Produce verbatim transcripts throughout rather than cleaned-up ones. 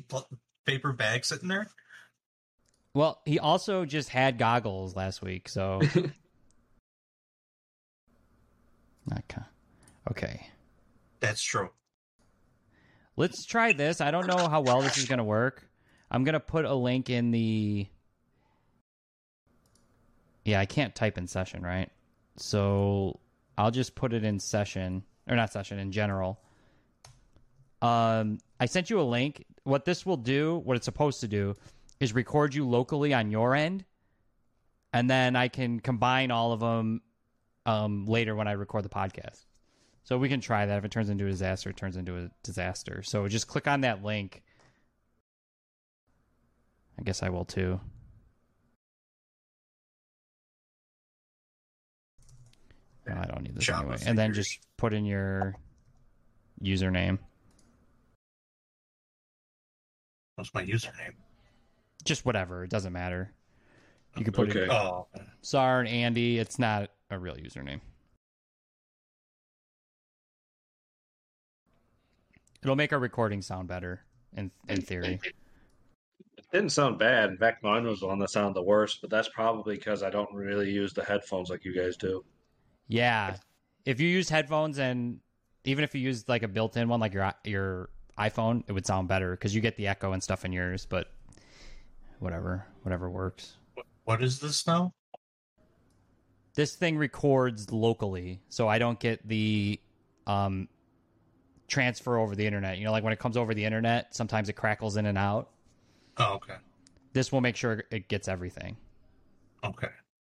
pl- paper bag sitting there? Well, he also just had goggles last week, so... okay. Okay. That's true. Let's try this. I don't know how well this is going to work. I'm going to put a link in the... Yeah, I can't type in session, right? So I'll just put it in session, or not session, in general. Um, I sent you a link. What this will do, what it's supposed to do, is record you locally on your end, and then I can combine all of them um, later when I record the podcast. So we can try that. If it turns into a disaster, it turns into a disaster. So just click on that link. I guess I will too. No, I don't need this Java anyway. figures. And then just put in your username. What's my username? Just whatever. It doesn't matter. You can put Okay. in Oh, Sar and Andy. It's not a real username. It'll make our recording sound better, in in theory. It didn't sound bad. In fact, mine was the one that sounded the worst, but that's probably because I don't really use the headphones like you guys do. Yeah. If you use headphones, and even if you use like a built-in one like your your iPhone, it would sound better because you get the echo and stuff in yours, but whatever. Whatever works. what is this now? This thing records locally, so I don't get the um, transfer over the internet. You know, like when it comes over the internet, sometimes it crackles in and out. Oh, okay. This will make sure it gets everything. Okay.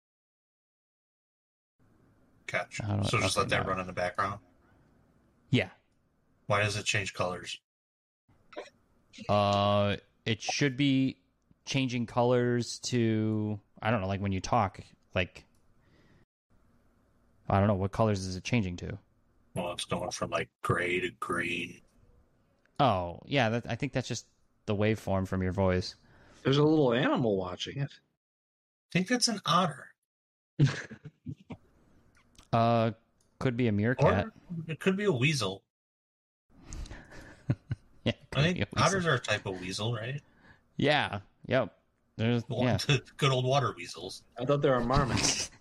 Catch. I don't- So just okay, let that no. run in the background. Yeah. Why does it change colors? Uh, it should be changing colors to, I don't know, like when you talk, like, I don't know, what colors is it changing to? Well, it's going from like gray to green. Oh, yeah, that, I think that's just the waveform from your voice. There's a little animal watching it. I think that's an otter. Uh, could be a meerkat. Or it could be a weasel. Yeah, I think could be a weasel. otters are a type of weasel, right? Yeah, yep. There's, The yeah. one- Good old water weasels. I thought they were marmots.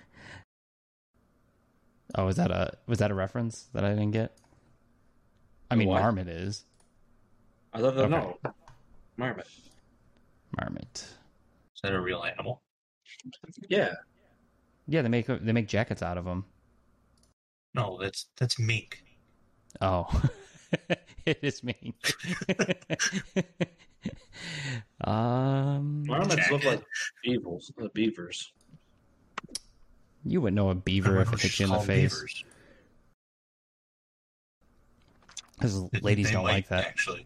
Oh, is that a was that a reference that I didn't get? I mean, What? marmot is I thought that, Okay. no. Marmot. marmot. Is that a real animal? Yeah. Yeah, they make they make jackets out of them. No, that's that's mink. Oh, it is me. um, Marmots Jacket. look like beavers. Uh, beavers. you wouldn't know a I beaver if wonder it what hit you she's in the called face. beavers. Because They- ladies they don't might, like that. Actually,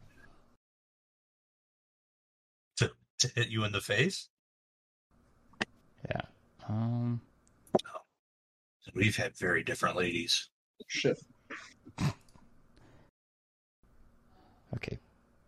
to to hit you in the face. Yeah. Um. We've had very different ladies. Shit. Okay.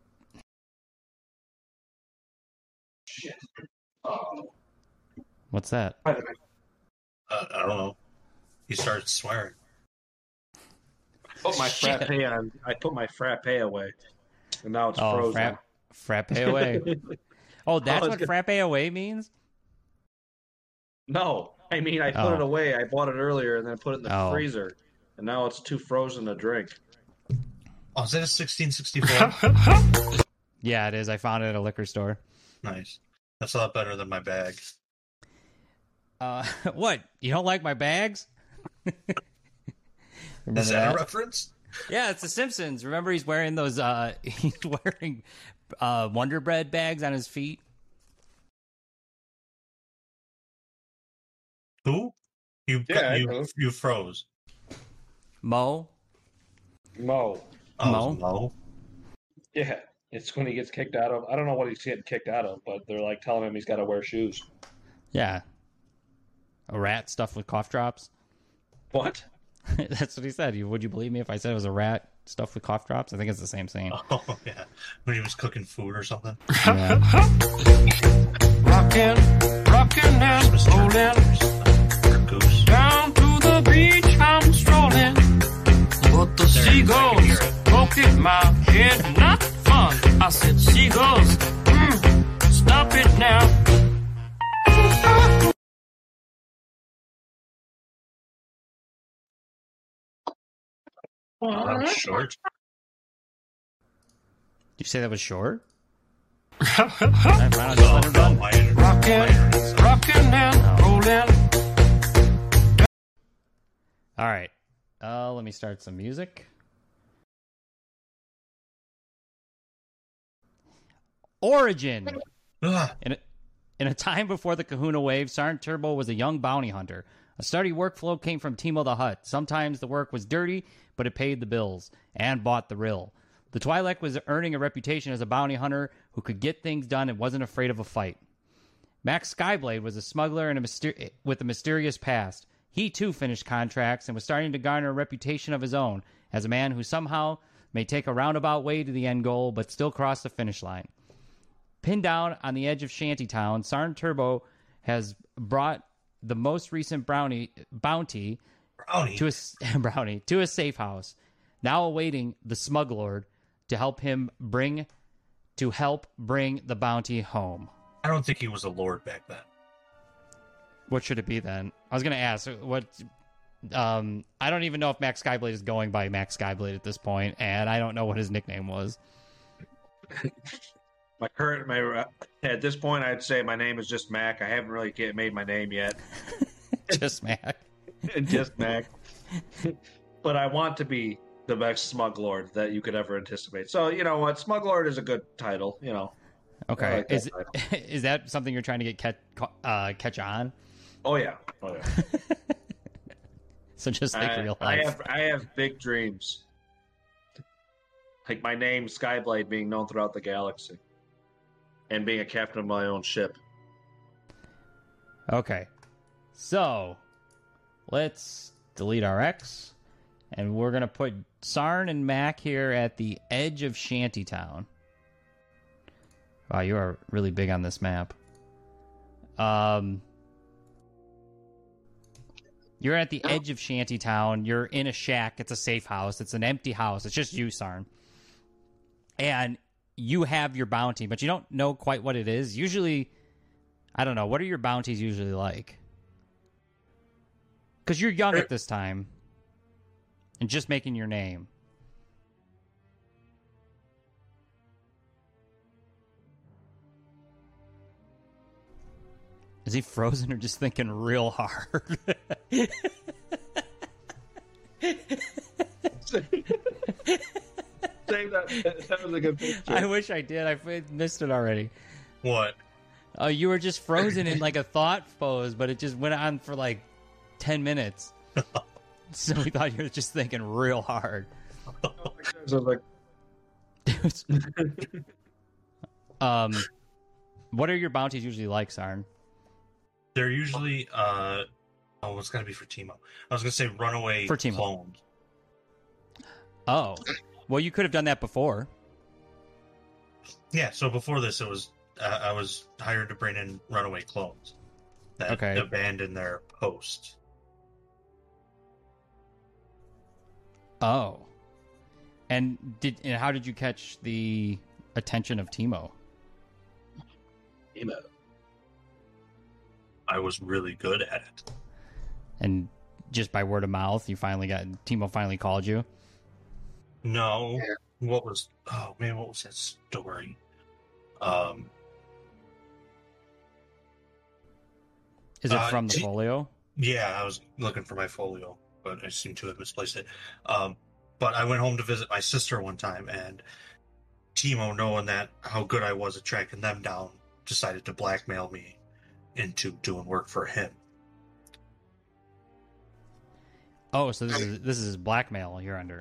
Shit. Oh. What's that? Uh, I don't know. He started swearing. Put my Shit. frappe on. I put my frappe away, and now it's Oh, frozen. frappe, frappe away. Oh, that's was what gonna- frappe away means? No, I mean I put Oh. it away. I bought it earlier and then put it in the Oh. freezer, and now it's too frozen to drink. Oh, is that a sixteen sixty-four? Yeah, it is. I found it at a liquor store. Nice. That's a lot better than my bag. Uh, what? You don't like my bags? Remember Is that, a reference? Yeah, it's The Simpsons. Remember, he's wearing those. Uh, he's wearing uh, Wonder Bread bags on his feet. Who? You Yeah, I you, know. you froze. Mo. Mo. Oh, Mo? Mo? Yeah, it's when he gets kicked out of. I don't know what he's getting kicked out of, but they're like telling him he's got to wear shoes. Yeah. A rat stuffed with cough drops. What? That's what he said. You- Would you believe me if I said it was a rat stuffed with cough drops? I think it's the same thing. Oh, yeah. When he was cooking food or something. Yeah. Rockin', rockin' and rollin', Goose. down to the beach I'm strolling, but the There, I can hear seagulls it. poke at my head, not fun. I I said, seagulls, mm, stop it now. Oh, that was short. Did you say that was short? Rockin', Alright, fine, I'll just let her run. my internet- my internet's- rockin' and rollin'. All right. Uh, let me start some music. Origin. Ugh. In a, in a time before the Kahuna Wave, Sergeant Turbo was a young bounty hunter. A steady workflow came from Timo the Hutt. Sometimes the work was dirty, but it paid the bills and bought the rill. The Twi'lek was earning a reputation as a bounty hunter who could get things done and wasn't afraid of a fight. Max Skyblade was a smuggler and a myster- with a mysterious past. He, too, finished contracts and was starting to garner a reputation of his own as a man who somehow may take a roundabout way to the end goal but still cross the finish line. Pinned down on the edge of Shantytown, Sergeant Turbo has brought the most recent brownie, bounty Brownie. to a, brownie to a safe house, now awaiting the Smuglord to help him bring to help bring the bounty home. I don't think he was a lord back then. What should it be then? I was going to ask what. Um, I don't even know if Max Skyblade is going by Max Skyblade at this point, and I don't know what his nickname was. My current, my uh, at this point, I'd say my name is just Mac. I haven't really get, made my name yet. Just Mac. Just Mac. But I want to be the best Smuglord that you could ever anticipate. So you know what, Smuglord is a good title. You know. I Okay, like that is title. is that something you're trying to get catch uh, catch on? Oh yeah. Oh yeah. So just like I, real I life. have I have big dreams. Like my name, Skyblade, being known throughout the galaxy, and being a captain of my own ship. Okay, so let's delete our X, and we're gonna put Sarn and Mac here at the edge of Shantytown. Wow, you are really big on this map. Um, you're at the edge of Shantytown. You're in a shack. It's a safe house. It's an empty house. It's just you, Sarn. And you have your bounty, but you don't know quite what it is. Usually, I don't know. What are your bounties usually like? Because you're young at this time. And just making your name. Is he frozen or just thinking real hard? Save that. That was a good picture. I wish I did. I missed it already. What? Oh, you were just frozen in like a thought pose, but it just went on for like ten minutes. So we thought you were just thinking real hard. I was like, um, what are your bounties usually like, Sarn? They're usually uh oh, it's gonna be for Timo. I was gonna say runaway For Timo. clones. Oh, well, you could have done that before. Yeah, so before this, it was uh, I was hired to bring in runaway clones that Okay. abandoned their post. Oh, and did and how did you catch the attention of Timo? Timo. I was really good at it. And just by word of mouth, you finally got Timo finally called you. No, what was? Oh man, what was that story? Um, Is it Uh, from the T- folio? yeah, I was looking for my folio, but I seem to have misplaced it. Um, but I went home to visit my sister one time, and Timo, knowing that how good I was at tracking them down, decided to blackmail me into doing work for him. Oh, so this is this is blackmail you're under.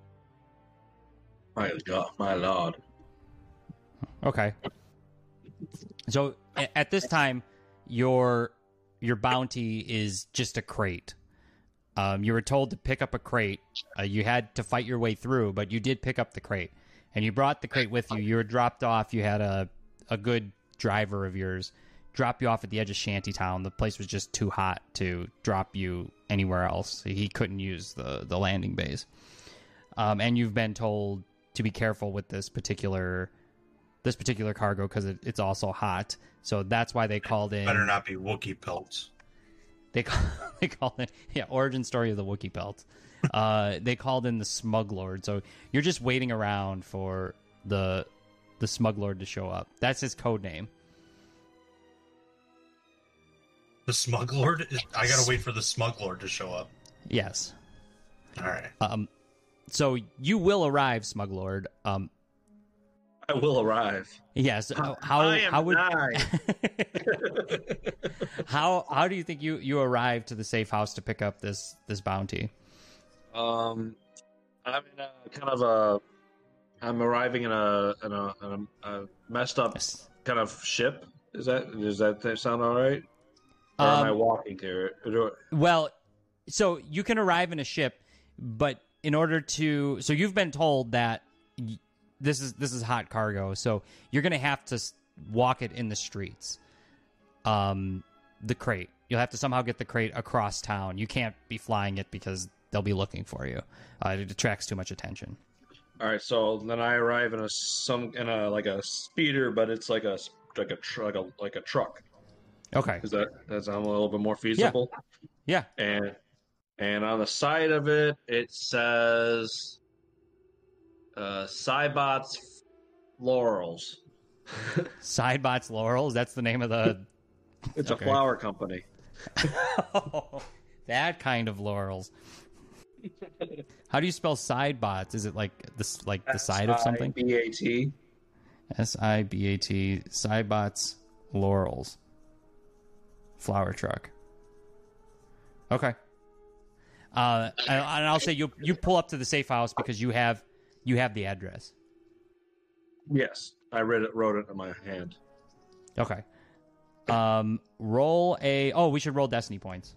My God, my Lord. Okay. So a- at this time, your your bounty is just a crate. Um, you were told to pick up a crate. Uh, you had to fight your way through, but you did pick up the crate, and you brought the crate with you. You were dropped off. You had a a good driver of yours drop you off at the edge of Shantytown. The place was just too hot to drop you anywhere else. He couldn't use the the landing bays. Um, and you've been told to be careful with this particular this particular cargo because it, it's also hot. So that's why they called in. Better not be Wookiee pelts. They call, they called it yeah origin story of the Wookiee pelt. Uh, they called in the Smug Lord. So you're just waiting around for the the Smug Lord to show up. That's his code name. The Smug Lord? I gotta wait for the Smug Lord to show up. Yes. All right. Um. So you will arrive, Smug Lord. Um. I will arrive. Yes. How how, I am how would nine. how how do you think you you arrive to the safe house to pick up this this bounty? Um, I'm in a kind of a. I'm arriving in a in a, in a, a messed up Yes. kind of ship. Is that does that sound all right? Or am I Um, walking to it? Well, so you can arrive in a ship, but in order to, so you've been told that y- this is this is hot cargo, so you're gonna have to s- walk it in the streets. Um, the crate. You'll have to somehow get the crate across town. You can't be flying it because they'll be looking for you. Uh, it attracts too much attention. All right, so then I arrive in a some in a like a speeder, but it's like a like a tr- like a like a truck. Okay. Is that that sound a little bit more feasible? Yeah. And and on the side of it, it says uh, Cybots Laurels. Sidebots Laurels. That's the name of the. It's Okay. a flower company. That kind of laurels. How do you spell sidebots? Is it like this, like the side of something? B A T. S I B A T. Sidebots Laurels. Flower truck. Okay. Uh, and and I'll say you you pull up to the safe house because you have you have the address. Yes, I read it. Wrote it in my hand. Okay. Um, roll a. Oh, we should roll destiny points.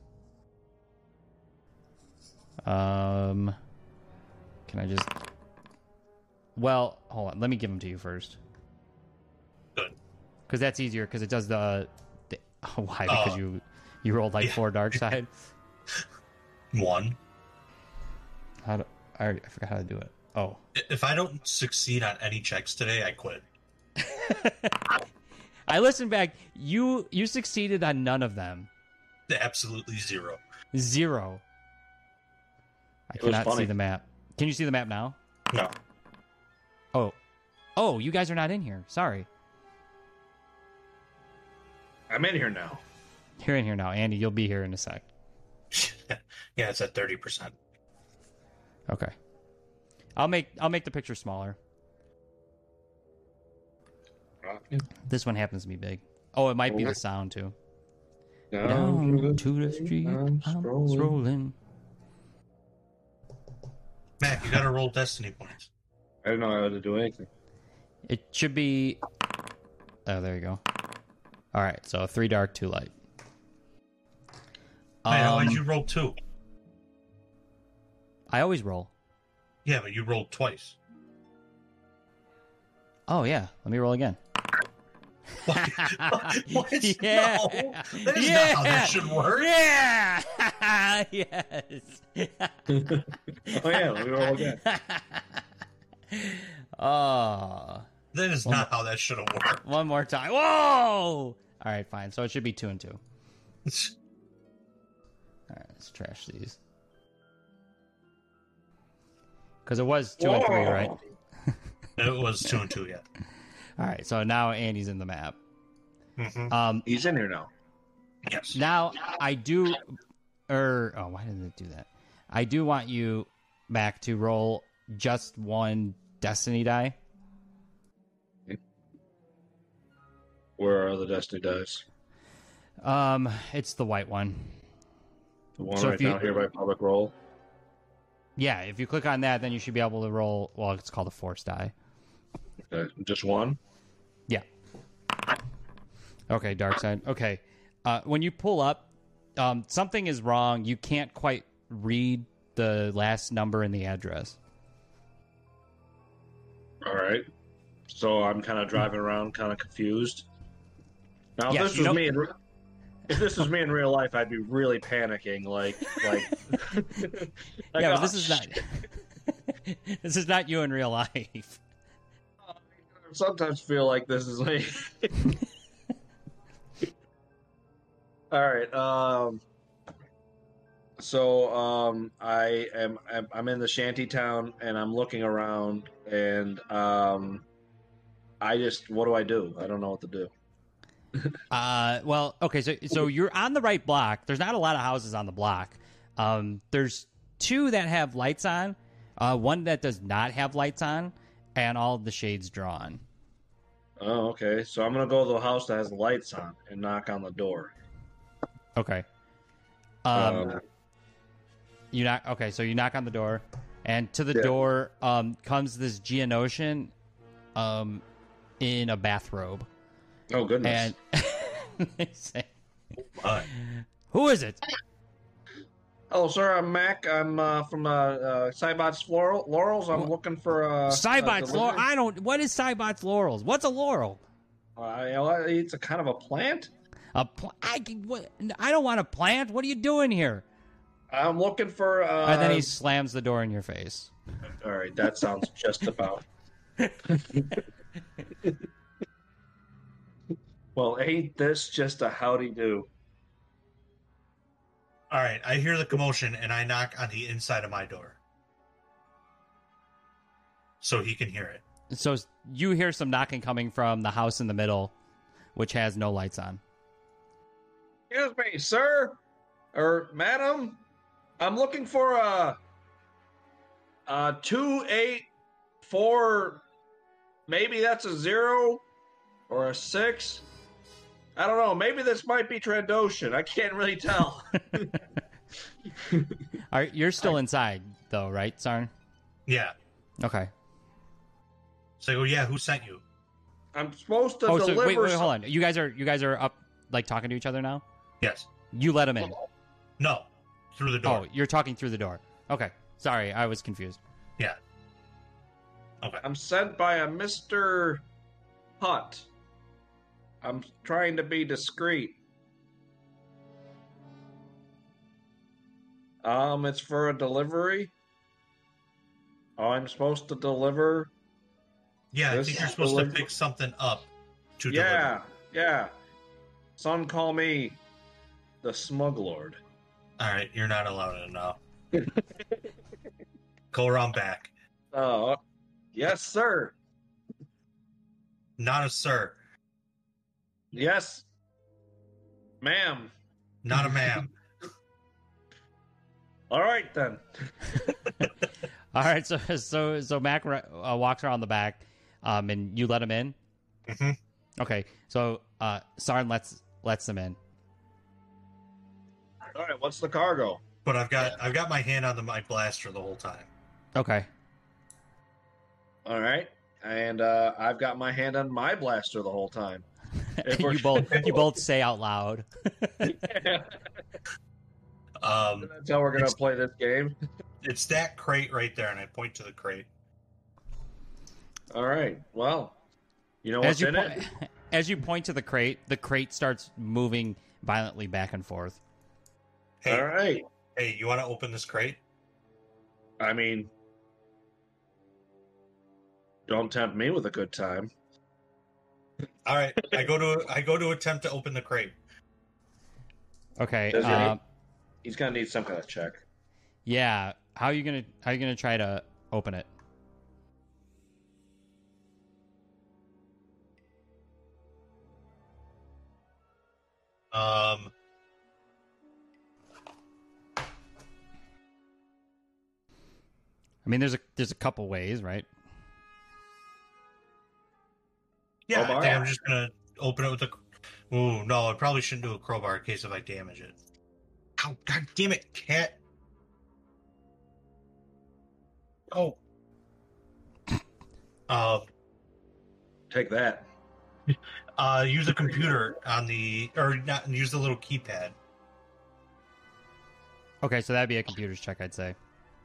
Um, can I just? Well, hold on. Let me give them to you first. Good. Because that's easier. Because it does the. the oh, why? Because Oh. you you rolled like Yeah. four dark side. One. How do I? Already, I forgot how to do it. Oh. If I don't succeed on any checks today, I quit. I listened back. You you succeeded on none of them. Absolutely zero. Zero. I It was cannot see funny. the map. Can you see the map now? No. Oh. Oh, you guys are not in here. Sorry. I'm in here now. You're in here now. Andy, you'll be here in a sec. Yeah, it's at thirty percent. Okay. I'll make I'll make the picture smaller. This one happens to be big. Oh, it might be the sound too. Down to the street, I'm strolling. Mac, you gotta roll destiny points. I didn't know how to do anything. It should be. Oh, there you go. All right, so three dark, two light. Wait, how Um, did you roll two? I always roll. Yeah, but you rolled twice. Oh yeah, let me roll again. What? What? Yeah. No, that is not how that should work. Yeah. Yes. Oh yeah, let me roll again. Oh, That is not how that should have worked. one more time. Whoa! All right, fine. So it should be two and two. All right, let's trash these. Because it was two and three, right? It was two and two, yeah. All right, so now Andy's in the map. Mm-hmm. Um, He's in here now. Yes. now I do, or oh, why didn't it do that? I do want you, Mac, to roll just one destiny die. Where are the destiny dice? Um, it's the white one. The one So right if you- down here by public roll. Yeah, if you click on that, then you should be able to roll. Well, it's called a force die. Okay, just one. Yeah. Okay, dark side. Okay. Uh, when you pull up, um, something is wrong. You can't quite read the last number in the address. All right. So I'm kind of driving around, kind of confused. Now, if Yes, this you was know- me in re- if this was me in real life, I'd be really panicking. Like, like, like, yeah, but oh, this is not. shit. This is not you in real life. sometimes feel like this is me. All right. Um. So um, I am I'm- I'm in the shanty town and I'm looking around and um, I just what do I do? I don't know what to do. Uh, well, okay, so so you're on the right block. There's not a lot of houses on the block. Um, there's two that have lights on, uh, one that does not have lights on, and all the shades drawn. Oh, okay. So I'm gonna go to the house that has lights on and knock on the door. Okay. Um, Um, you knock. Okay, so you knock on the door, and to the Yeah. door um comes this Geonosian, um, in a bathrobe, oh goodness. and they say, My. "Who is it?" Hello, sir. I'm Mac. I'm uh, from uh, uh, Cybot's Floral- Laurels. I'm looking for uh, Cybot's a laurel. delivery. I don't. What is Cybot's laurels? What's a laurel? Uh, it's a kind of a plant. A pl- I, can- what, I don't want a plant. What are you doing here? I'm looking for. Uh, And then he slams the door in your face. All right, that sounds just about. Well, ain't this just a howdy do? All right, I hear the commotion and I knock on the inside of my door. So he can hear it. So you hear some knocking coming from the house in the middle, which has no lights on. Excuse me, sir, or madam. I'm looking for a, a two eight four. Maybe that's a zero or a six. I don't know. Maybe this might be Trandoshan. I can't really tell. All right, you're still inside, though, right, Sarn? Yeah. Okay. So I go, yeah, who sent you? I'm supposed to Oh, so deliver. wait, wait, some- hold on. You guys are you guys are up, like talking to each other now. Yes. You let him in. No. Through the door. Oh, you're talking through the door. Okay. Sorry, I was confused. Yeah. Okay. I'm sent by a Mister Hutt. I'm trying to be discreet. Um, it's for a delivery. Oh, I'm supposed to deliver. Yeah, I This think you're supposed to deliver- pick something up to Yeah, yeah. Some call me the Smuglord. deliver. All right, you're not allowed in now. Go around back. Oh, yes, sir. Not a sir. Yes, ma'am. Not a ma'am. All right then. All right, so so so Mac uh, walks around the back, um, and you let him in. hmm Okay, so uh, Sarn lets lets them in. All right, what's the cargo? But I've got I've got my hand on the my blaster the whole time. Okay. All right, and uh, I've got my hand on my blaster the whole time. If we're- you both you both say out loud. Um, That's how we're gonna It's- play this game. it's that crate right there, and I point to the crate. All right. Well, you know As what's you in po- it? as you point to the crate, the crate starts moving violently back and forth. Hey, All right. hey, you want to open this crate? I mean, don't tempt me with a good time. All right, I go to I go to attempt to open the crate. Okay. Does he- Uh, He's gonna need some kind of check. yeah. How are you gonna how are you gonna try to open it? Um, I mean, there's a there's a couple ways, right? yeah, I Crowbar? think I'm just gonna open it with a. Ooh, no, I probably shouldn't do a crowbar in case if I damage it. Ow, god damn it, cat! Oh. Uh, Take that. uh, use a computer on the or not use the little keypad. Okay, so that'd be a computer's check, I'd say.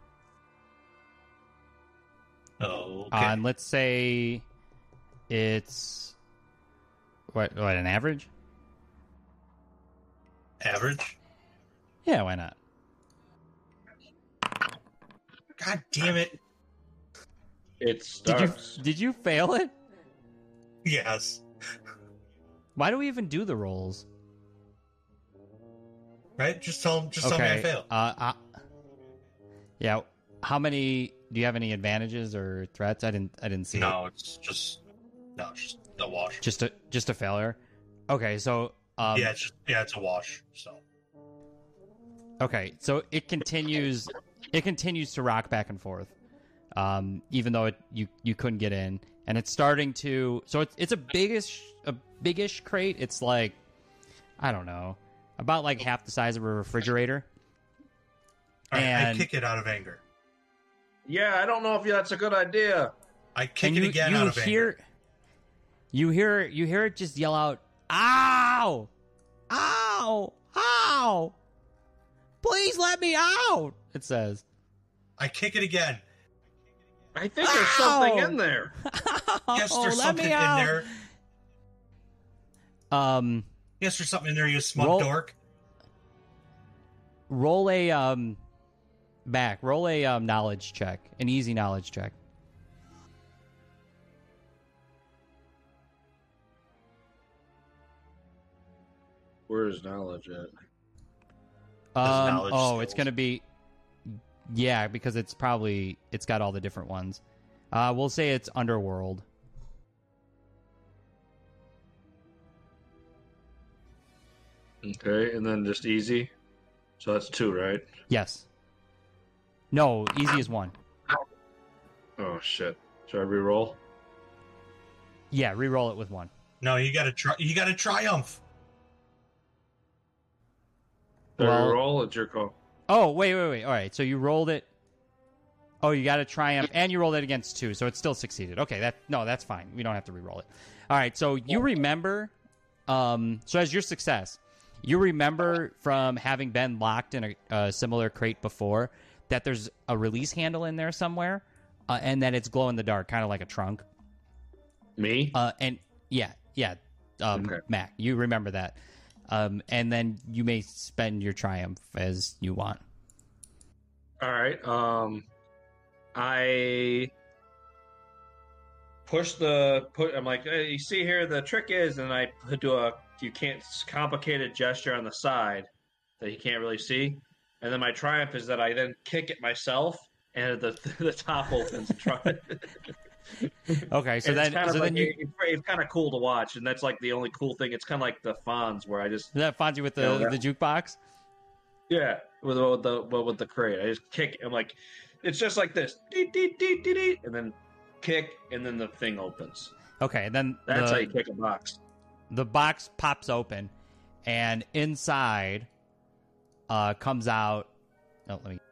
Oh, okay. Uh, and let's say it's what what an average? Average. Yeah, why not? God damn it! It Did you starts. did you fail it? Yes. Why do we even do the rolls? Right? Just tell just tell me I failed. Uh, uh, yeah. How many? Do you have any advantages or threats? I didn't. I didn't see. No, it. it's just no, it's just a wash. Just a just a failure. Okay, so um, yeah, it's just, yeah, it's a wash. So okay, so it continues. It continues to rock back and forth, um, even though it you you couldn't get in, and it's starting to. So it's it's a biggish a biggish crate. It's like I don't know, about like half the size of a refrigerator. All right, and I kick it out of anger. Yeah, I don't know if that's a good idea. I kick and it you, again you out of hear, anger. You hear you hear it just yell out, "Ow! Ow! Ow! Please let me out!" It says. I kick it again. I think there's Ow! something in there. Yes, Oh, there's let something me in out. there. Um, Yes, there's something in there, you smug Roll- dork. roll a um, back. Roll a um, knowledge check, an easy knowledge check. Where is knowledge at? Um, knowledge oh, skills. it's gonna be, yeah, because it's probably it's got all the different ones. Uh, we'll say it's underworld. Okay, and then just easy. So that's two, right? Yes. No, easy is one. Oh shit! Should I re-roll? Yeah, re-roll it with one. No, you gotta try you gotta triumph. Should I Well- re-roll? It's your call. Oh, wait, wait, wait. All right, so you rolled it. Oh, you got a triumph, and you rolled it against two, so it still succeeded. Okay, that no, that's fine. We don't have to re-roll it. All right, so you remember. Um, so as your success, you remember from having been locked in a, a similar crate before that there's a release handle in there somewhere, uh, and that it's glow in the dark, kind of like a trunk. Me? Uh, and yeah, yeah, um, Okay. Mac, you remember that. Um, and then you may spend your triumph as you want. All right. Um, I push the put. I'm like, hey, you see here, the trick is, and I do a you can't complicated gesture on the side that you can't really see, and then my triumph is that I then kick it myself, and the the top opens. And try. Okay, so And then, it's kind so of then like, you it- it's kind of cool to watch, and that's like the only cool thing. It's kind of like the Fonz, where I just that finds you with the No, that- the jukebox. yeah, with, with the with the crate, I just kick. I'm like, it's just like this, dee, dee, dee, dee, dee, and then kick, and then the thing opens. Okay, then That's the, how you kick a box. the box pops open, and inside uh, comes out. Oh, let me.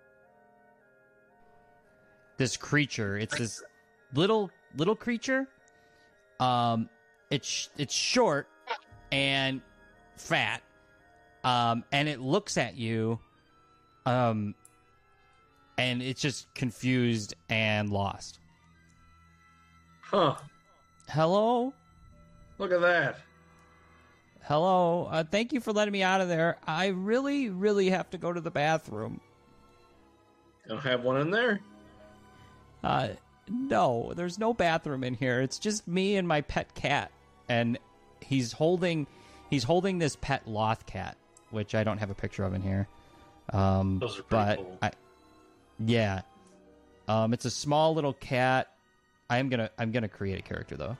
This creature. It's this little little creature. Um, it's it's short and fat. Um, and it looks at you. Um, and it's just confused and lost. Huh? Hello. Look at that. Hello. Uh, thank you for letting me out of there. I really, really have to go to the bathroom. You don't have one in there? Uh, no, there's no bathroom in here. It's just me and my pet cat, and he's holding, he's holding this pet loth cat, which I don't have a picture of in here. Um, Those are pretty but cool. I, yeah, um, it's a small little cat. I am gonna, I'm gonna create a character though.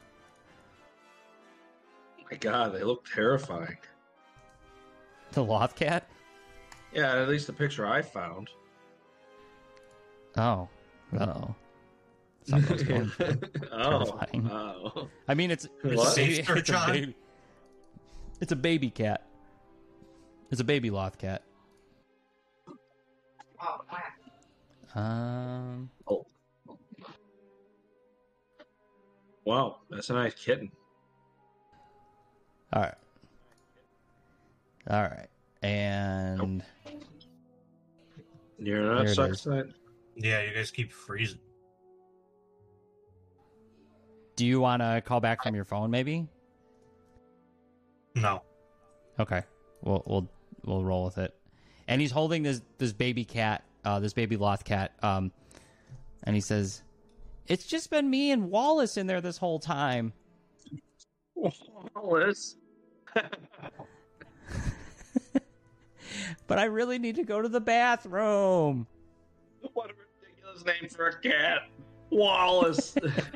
My God, they look terrifying. The loth cat. Yeah, at least the picture I found. Oh, oh. Something's going oh, terrifying. oh. I mean, it's it's What? a, baby, Safe search it's, a on? baby, it's a baby cat. It's a baby loth cat. Um. Oh. Wow, that's a nice kitten. All right. All right. And You're There not it suck is. side. Yeah, you guys keep freezing. do you want to call back from your phone? Maybe. No. Okay. We'll we'll we'll roll with it. And he's holding this this baby cat, uh, this baby loth cat. Um, and he says, "It's just been me and Wallace in there this whole time." Wallace. But I really need to go to the bathroom. What a ridiculous name for a cat. Wallace.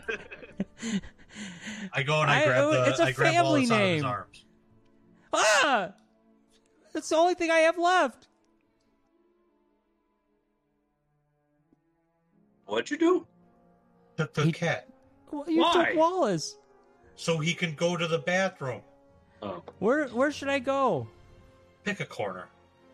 I go and I, I- grab the. it's a I grab family Wallace out of his name. arms. Ah! That's the only thing I have left. What'd you do? Took the He- cat Well, you Why? took Wallace. so he can go to the bathroom. Oh. Where where should I go? Pick a corner.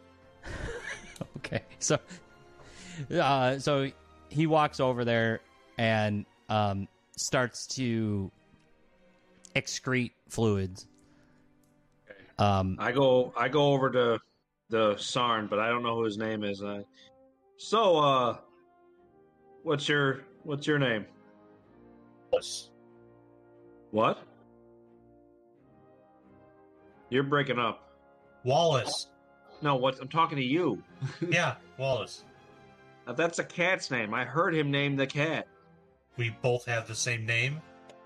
Okay, so uh, so he walks over there and um, starts to excrete fluids. Um, I go I go over to the Sarn, but I don't know who his name is. Uh, so uh what's your what's your name? Wallace. What? You're breaking up. Wallace. No, what I'm talking to you. Yeah, Wallace. Uh, That's a cat's name. I heard him name the cat. We both have the same name.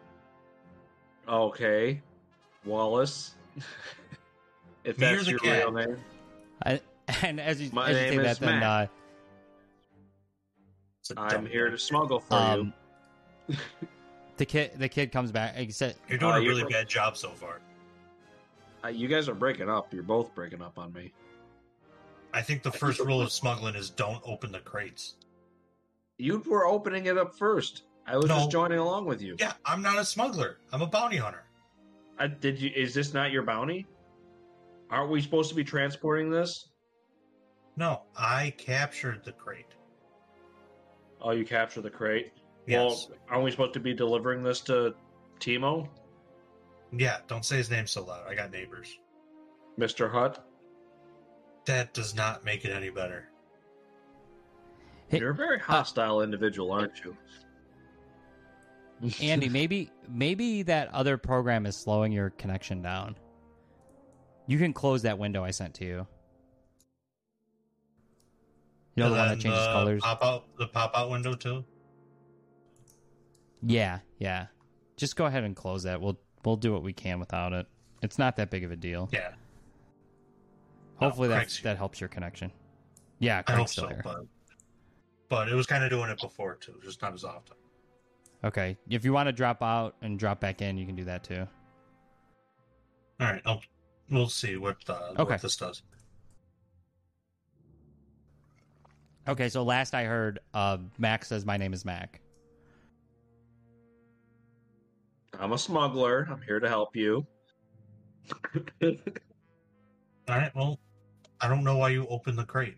Okay. Wallace. If Me or that's the your cat? real name. I, and as you, My as you name say that, is then Mac. uh, It's a I'm dumb here name. to smuggle for um, the kid the kid comes back. He said, You're doing Uh, a you're really from- bad job so far. you. Uh, you guys are breaking up. You're both breaking up on me. I think the first rule of smuggling is don't open the crates. You were opening it up first. I was No. just joining along with you. Yeah, I'm not a smuggler. I'm a bounty hunter. I, did you? Is this not your bounty? Aren't we supposed to be transporting this? No, I captured the crate. Oh, you capture the crate. Yes. Well, aren't we supposed to be delivering this to Timo, Yeah, don't say his name so loud. I got neighbors. Mister Hutt? That does not make it any better. Hey, You're a very hostile individual, aren't you? Andy, maybe maybe that other program is slowing your connection down. You can close that window I sent to you. You know And the one that then changes the colors? Pop out the pop out window too. Yeah, yeah. Just go ahead and close that. We'll we'll do what we can without it. It's not that big of a deal. Yeah, Hopefully Oh, that Craig's- that helps your connection. Yeah, I hope Craig's so. still here. But but it was kind of doing it before too, just not as often. Okay, if you want to drop out and drop back in, you can do that too. All right, I'll, we'll see what uh, Okay. what this does. Okay, so last I heard, uh, Mac says my name is Mac. I'm a smuggler. I'm here to help you. All right, well, I don't know why you opened the crate.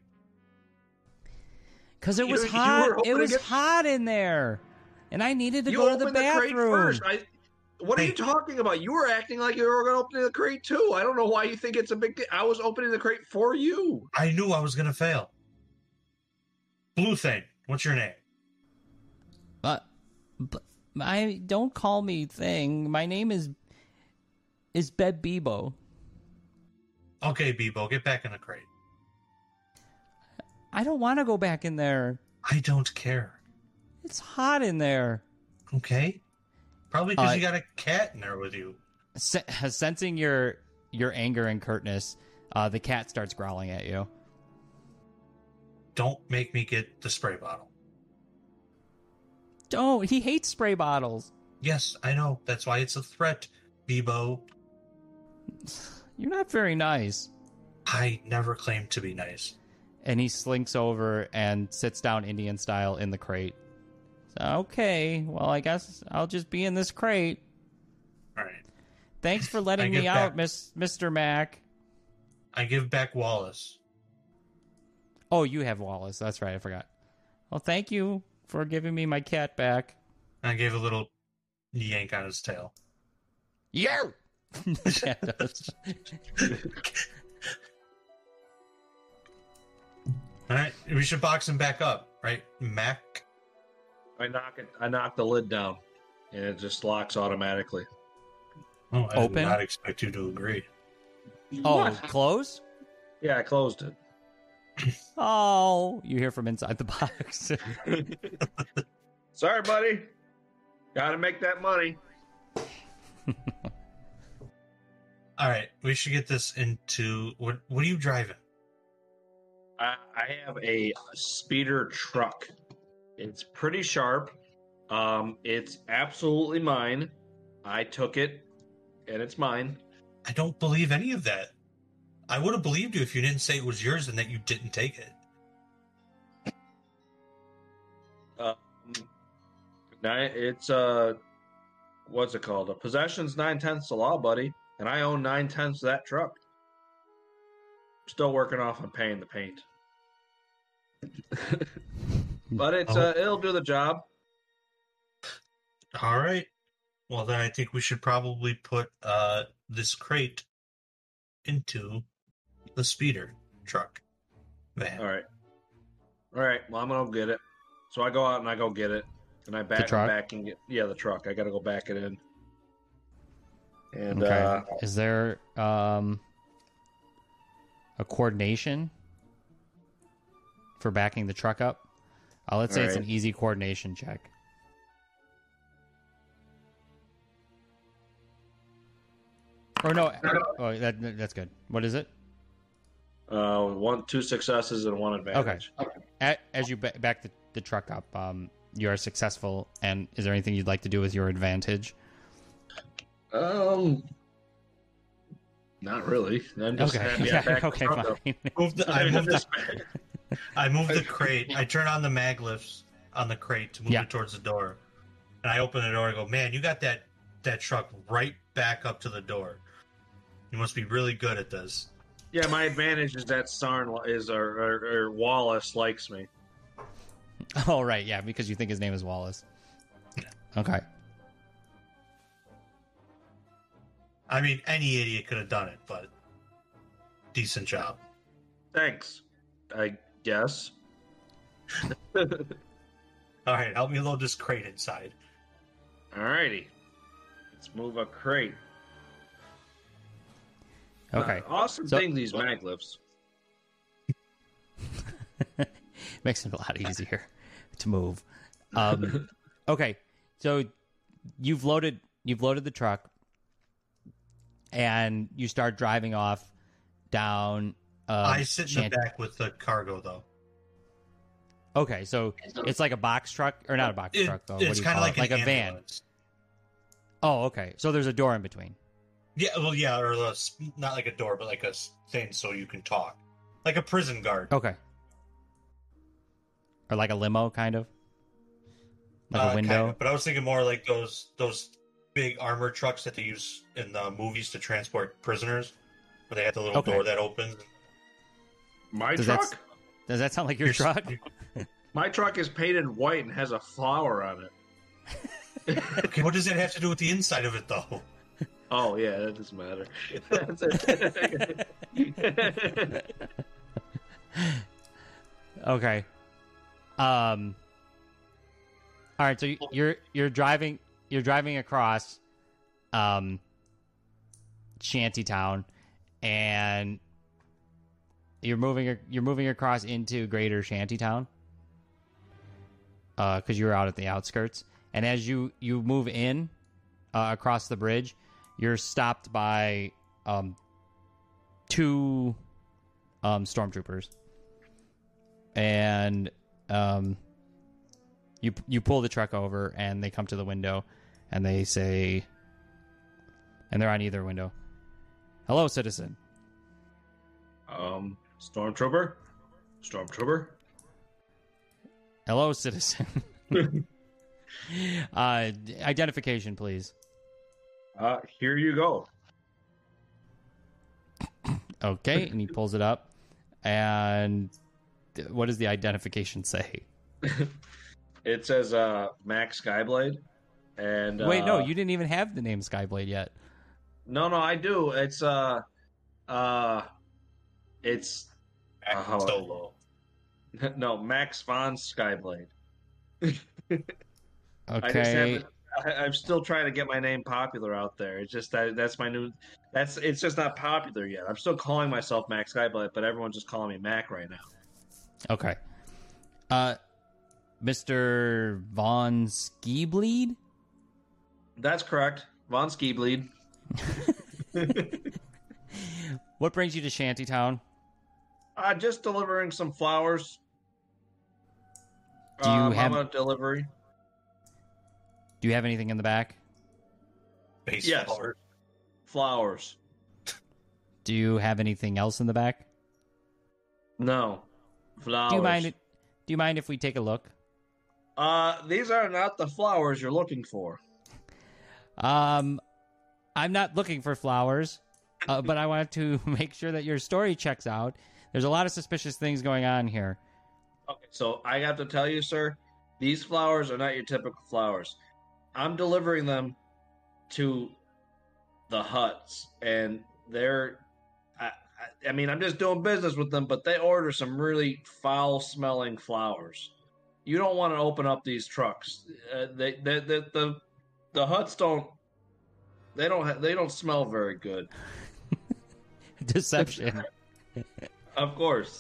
Cause it You- was you hot. were It hoping to was get- hot in there, and I needed to you go to the opened the crate bathroom. first. I, what are Hey. you talking about? You were acting like you were going to open the crate too. I don't know why you think it's a big deal. I was opening the crate for you. I knew I was gonna fail. Blue thing, what's your name? But, but I don't call me thing. My name is is Beb Bebo. Okay, Bebo, get back in the crate. I don't want to go back in there. I don't care. It's hot in there. Okay, probably because Uh, you got a cat in there with you. Se- sensing your your anger and curtness, uh, the cat starts growling at you. Don't make me get the spray bottle. Don't. He hates spray bottles. Yes, I know. That's why it's a threat, Bebo. You're not very nice. I never claimed to be nice. And he slinks over and sits down Indian style in the crate. So, okay, well, I guess I'll just be in this crate. All right. Thanks for letting I me give out, back- Miss Mister Mac. I give back Wallace. Oh, you have Wallace. That's right. I forgot. Well, thank you for giving me my cat back. I gave a little yank on his tail. You. Yeah, it does. All right, we should box him back up, right, Mac? I knock it. I knock the lid down, and it just locks automatically. Oh, I Open? did not expect you to agree. Oh, What? closed? Yeah, I closed it. Oh, you hear from inside the box. Sorry, buddy. Got to make that money. All right, we should get this into what? What are you driving? I, I have a speeder truck. It's pretty sharp. Um, it's absolutely mine. I took it, and it's mine. I don't believe any of that. I would have believed you if you didn't say it was yours and that you didn't take it. Um, nine, it's uh, what's it called? A possession's nine tenths the law, buddy, and I own nine tenths of that truck. Still working off on paying the paint, but it's Oh. uh, it'll do the job. All right. Well, then I think we should probably put uh, this crate into the speeder truck van. All right, all right. Well, I'm gonna get it. So I go out and I go get it, and I back truck? back and get yeah the truck. I got to go back it in. And Okay. uh, Is there um a coordination for backing the truck up? Uh, let's say it's an Alright. easy coordination check. Or no, oh, that, that's good. What is it? uh, one, two successes and one advantage. A- As you ba- back the, the truck up, um, you are successful. And is there anything you'd like to do with your advantage? Um, not really. I'm just Okay, happy I yeah, backed okay, the truck up. fine. Move the, I I moved the, just- I moved the crate. I turn on the mag lifts on the crate to move Yeah. it towards the door, and I open the door and go, "Man, you got that that truck right back up to the door. You must be really good at this." Yeah, my advantage is that Sarn is or, or, or Wallace likes me. Oh, right, yeah, because you think his name is Wallace. Okay. I mean, any idiot could have done it, but decent job. Thanks, I guess. All right, help me load this crate inside. Alrighty, let's move a crate. Okay. Uh, awesome So- thing, these mag lifts. Makes it a lot easier to move. Um, okay, so you've loaded you've loaded the truck, and you start driving off down. Um, I sit in Shan- the back with the cargo, though. Okay, so it's like a box truck, or not a box It- truck though. What do it's you kind of call like it? Like an a van. ambulance. Oh, okay. So there's a door in between. Yeah, well, yeah, or the, not like a door, but like a s- thing so you can talk, like a prison guard. Okay. Or like a limo, kind of. Like Uh, a kind window. of, but I was thinking more like those those big armored trucks that they use in the movies to transport prisoners, where they have the little Okay. door that opens. My Does that truck? Does that sound like your You're- truck? My truck is painted white and has a flower on it. Okay, what does that have to do with the inside of it, though? Oh yeah, that doesn't matter. Okay. Um. All right. So you- you're you're driving you're driving across, um, Shantytown, and you're moving you're moving across into Greater Shantytown. Uh, because you were out at the outskirts, and as you you move in, uh, across the bridge, you're stopped by um two um stormtroopers. And um, you you pull the truck over, and they come to the window, and they say, and they're on either window. Hello, citizen. um, Stormtrooper, Stormtrooper. Hello, citizen. uh, identification, please. Uh, here you go. Okay, and he pulls it up, and what does the identification say? It says uh, Max Skyblade, and uh, Wait, no, you didn't even have the name Skyblade yet. No, no, I do. It's uh, uh, it's Back Oh. solo. no Max von Skyblade. I just Okay. haven't. I, I'm still trying to get my name popular out there. It's just that that's my new. That's it's just not popular yet. I'm still calling myself Max Skyblade, but everyone's just calling me Mac right now. Okay. Uh, Mister Von Skibleed? That's correct, Von Skibleed. What brings you to Shantytown? Uh, just delivering some flowers. Do you um, have- I'm a delivery? Do you have anything in the back? Base Yes. flower. Flowers. Do you have anything else in the back? No. Flowers. Do you mind? Do you mind if we take a look? Uh, these are not the flowers you're looking for. Um, I'm not looking for flowers, uh, but I want to make sure that your story checks out. There's a lot of suspicious things going on here. Okay, so I have to tell you, sir, these flowers are not your typical flowers. I'm delivering them to the huts, and they're. I, I, I mean, I'm just doing business with them, but they order some really foul-smelling flowers. You don't want to open up these trucks. Uh, they, they, they, the, the huts don't. They don't. Ha- they don't smell very good. Deception. Of course.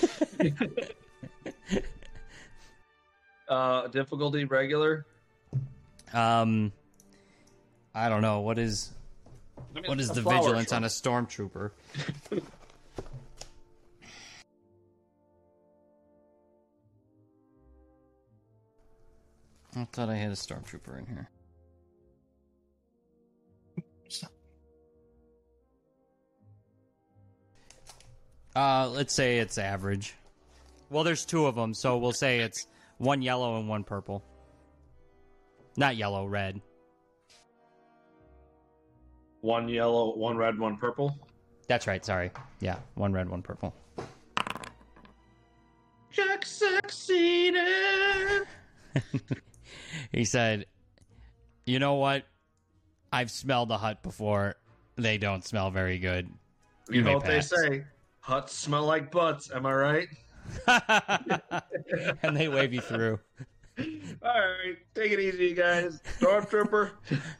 uh, difficulty regular. um, I don't know what is I mean, what is it's a the flower vigilance truck. on a stormtrooper. I thought I had a stormtrooper in here. Uh, let's say it's average. Well, there's two of them, so we'll say it's one yellow and one purple. Not yellow, red. One yellow, one red, one purple. That's right, sorry. Yeah, one red, one purple. Jack succeeded. He said, you know what? I've smelled the hut before. They don't smell very good. You, You know may what pass. they say? Huts smell like butts. Am I right? And they wave you through. All right, take it easy, you guys. Stormtrooper.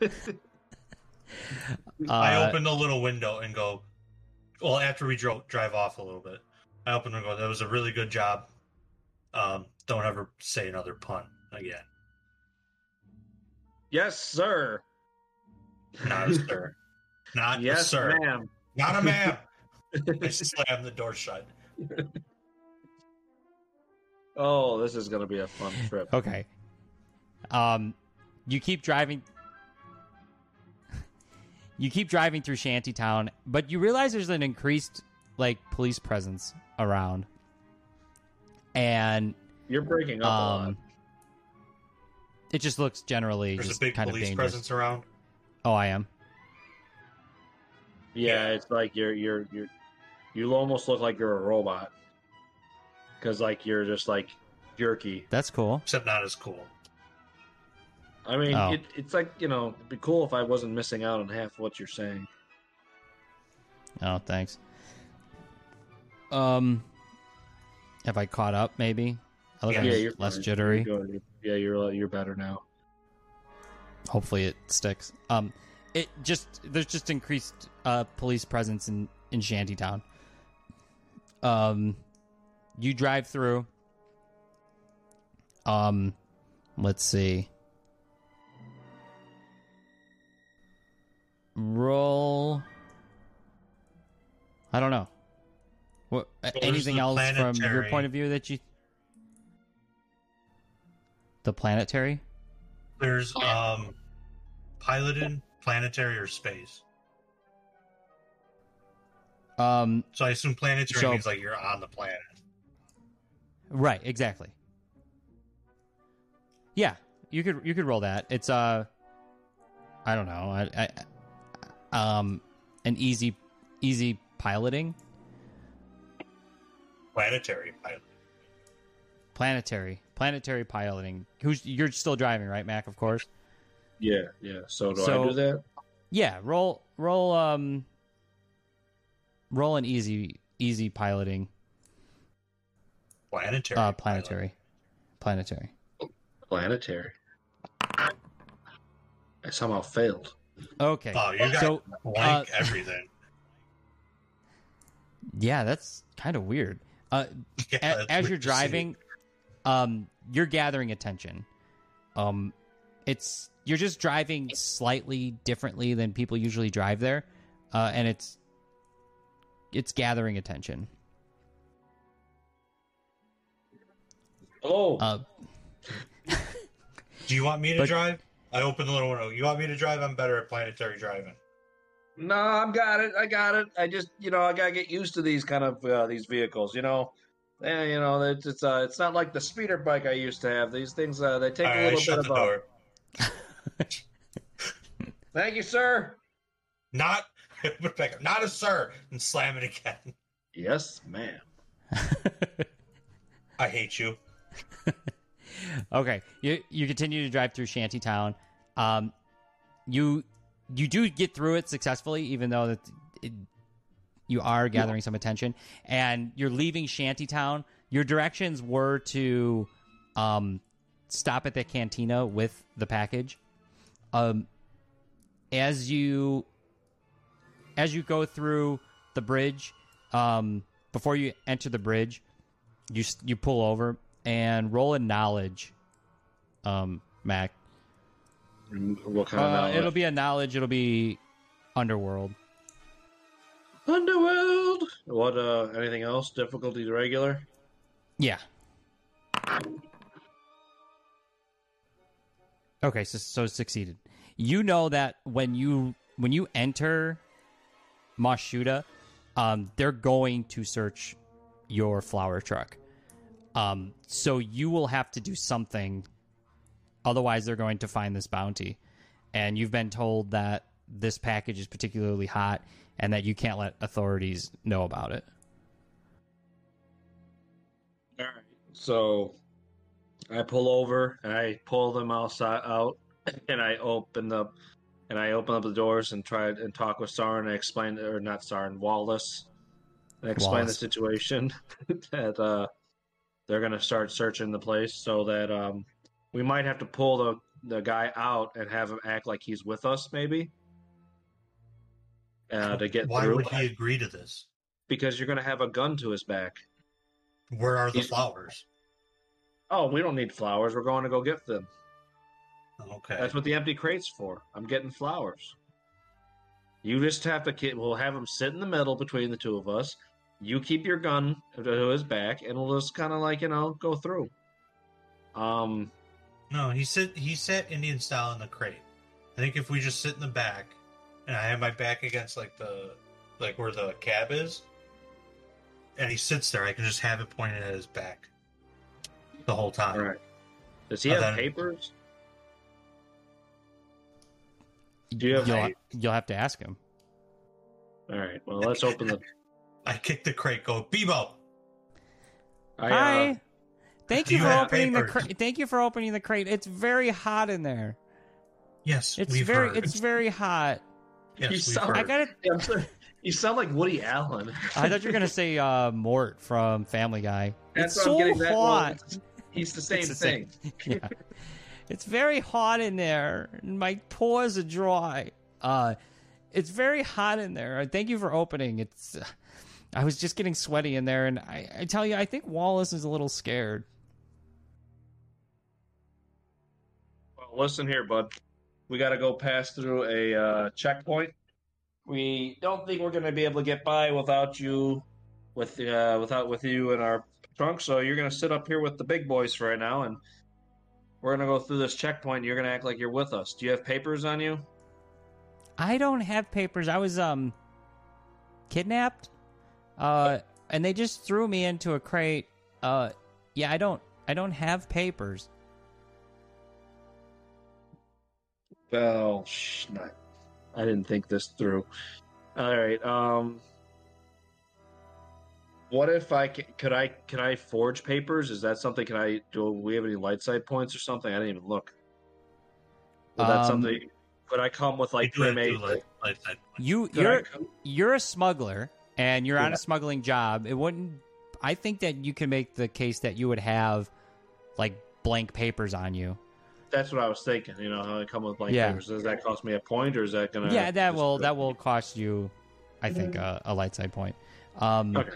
I Uh, opened a little window and go, well, after we drove, drive off a little bit, I opened and go, that was a really good job. Um, don't ever say another pun again. Yes, sir. Not a sir. Not a Yes, sir. ma'am. Not a ma'am. I slammed the door shut. Oh, this is gonna be a fun trip. Okay. Um, you keep driving. You keep driving through Shantytown, but you realize there's an increased like police presence around, and You're breaking up a lot. um, it just looks generally There's a just big kind of police dangerous. presence around. Oh, I am. Yeah, it's like you're you're you're you almost look like you're a robot because like you're just like jerky. That's cool. Except not as cool. I mean, Oh. it, it's like you know, it'd be cool if I wasn't missing out on half what you're saying. Oh, thanks. Um, have I caught up? Maybe. I look Yeah, like you're less fine. jittery. You're good. Yeah, you're you're better now. Hopefully it sticks. Um, it just there's just increased uh police presence in in Shantytown. Um, you drive through. Um, let's see. Roll. I don't know. What? there's anything the else from your planetary. point of view that you? The planetary. There's um, piloted, planetary, or space. Um, So I assume planetary So- means like you're on the planet. Right, exactly. Yeah, you could you could roll that. It's uh, I don't know, I, I um, an easy easy piloting, Planetary pilot. planetary planetary piloting. Who's you're still driving, right, Mac? Of course. Yeah, yeah. So do So- I do that? Yeah, roll roll um, roll an easy easy piloting. Planetary. Uh, pilot. planetary, planetary. Planetary. I somehow failed. Okay. Wow, you got So, blank uh, everything. Yeah, that's kind of weird. Uh, Yeah, a- that's as weird you're to see. driving, um, you're gathering attention. Um, it's you're just driving slightly differently than people usually drive there, uh, and it's it's gathering attention. Oh, Uh, Do you want me to But- drive? I open the little window. You want me to drive? I'm better at planetary driving. no, I've got it. I got it. I just, you know, I gotta get used to these kind of uh, these vehicles. You know, and you know, it's it's, uh, it's not like the speeder bike I used to have. These things, uh, they take All a right, I little shut bit the of. door. Uh, thank you, sir. Not, not a sir, and slam it again. Yes, ma'am. I hate you. Okay, you you continue to drive through Shantytown. Um, you you do get through it successfully, even though that it, you are gathering some attention, and you're leaving Shantytown. Your directions were to um, stop at the cantina with the package. Um, as you as you go through the bridge, um, before you enter the bridge, you you pull over. And roll a knowledge, um, Mac. What kind of Uh, knowledge? it'll be a knowledge. It'll be underworld. Underworld. What? Uh, anything else? Difficulty regular. Yeah. Okay, so so succeeded. You know that when you when you enter Mashuda, um, they're going to search your flower truck. Um, so you will have to do something, otherwise they're going to find this bounty. And you've been told that this package is particularly hot and that you can't let authorities know about it. All right. So I pull over and I pull them outside out, and I open up and I open up the doors and try and talk with Sarin and explain, or not Sarin, Wallace, and explain Wallace. the situation that uh, they're going to start searching the place, so that um, we might have to pull the the guy out and have him act like he's with us, maybe, uh, to get Why through. would he agree to this? Because you're going to have a gun to his back. Where are the He's- flowers? Oh, we don't need flowers. We're going to go get them. Okay. That's what the empty crate's for. I'm getting flowers. You just have to. Ki- We'll have him sit in the middle between the two of us. You keep your gun to his back, and we'll just kind of like you know go through. Um. No, he sit he sat Indian style in the crate. I think if we just sit in the back, and I have my back against like the like where the cab is, and he sits there, I can just have it pointed at his back the whole time. All right. Does he Oh, have then- papers? Do you have? You'll, you'll have to ask him. All right. Well, let's open the. I kick the crate, go, Bebo! I, uh, Hi. Thank Do you you for have opening the papers? crate. Thank you for opening the crate. It's very hot in there. Yes, It's we've very heard. it's very hot. yes, You we've sound- heard. I got it. I'm sorry. You sound like Woody Allen. I thought you were gonna say uh, Mort from Family Guy. That's it's what I'm so getting that- well, hot. it's- He's the same It's the thing. same. Yeah. It's very hot in there. and My pores are dry. Uh, it's very hot in there. Uh, Thank you for opening. It's. Uh, I was just getting sweaty in there, and I, I tell you, I think Wallace is a little scared. Well, listen here, bud. We got to go pass through a uh, checkpoint. We don't think we're going to be able to get by without you, with uh, without with you in our trunk. So you're going to sit up here with the big boys for right now, and we're going to go through this checkpoint. And you're going to act like you're with us. Do you have papers on you? I don't have papers. I was um kidnapped, uh, and they just threw me into a crate. Uh, yeah, I don't. I don't have papers. Well, sh- not. I didn't think this through. All right. Um, what if I c- could I could I forge papers? Is that something? Can I do? We have any light side points or something? I didn't even look. Is that Um, something? Could I come with We like do have pre-made? two light- light side points. You could I you're come- you're a smuggler, and you're on Yeah. a smuggling job. It wouldn't. I think that you can make the case that you would have like blank papers on you. That's what I was thinking. You know, how I come with blank Yeah. papers. Does that cost me a point, or is that gonna? yeah, that just- will that will cost you, I think, a, a light side point. Um, Okay.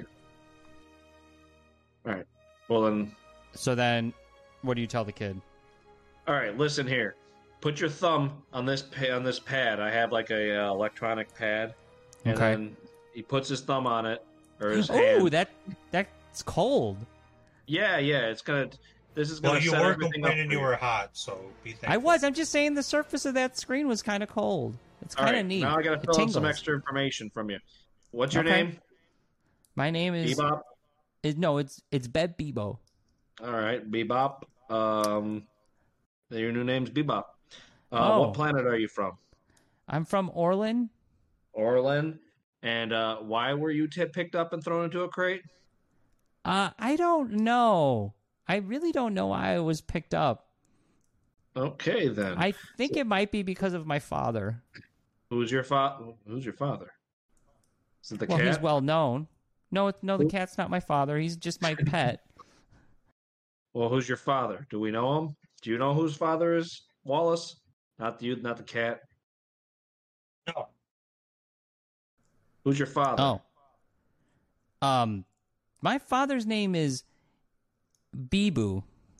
All right. Well then. So then, what do you tell the kid? All right, listen here. Put your thumb on this pa- on this pad. I have like a uh, electronic pad, and Okay. then He puts his thumb on it, or his Ooh, hand. that that's cold. Yeah, yeah. It's gonna. This is gonna Well, you set were everything up complaining for you you. were hot, so be thankful. I was. I'm just saying the surface of that screen was kind of cold. It's All kind of right, neat. now I gotta It fill in some tingles. extra information from you. What's your Okay. name? My name is, Bebop. is no, it's it's Beb Bebo. All right, Bebop. Um, your new name's Bebop. Uh, Oh. What planet are you from? I'm from Orlin. Orlin. And uh, why were you t- picked up and thrown into a crate? Uh, I don't know. I really don't know why I was picked up. Okay, then. I think it might be because of my father. Who's your father? Who's your father? Is it the Well, cat? he's well known. No, it- no, the cat's not my father. He's just my pet. Well, who's your father? Do we know him? Do you know whose father is Wallace? Not the you, not the cat. No. Who's your father? Oh. Um, my father's name is Bibu.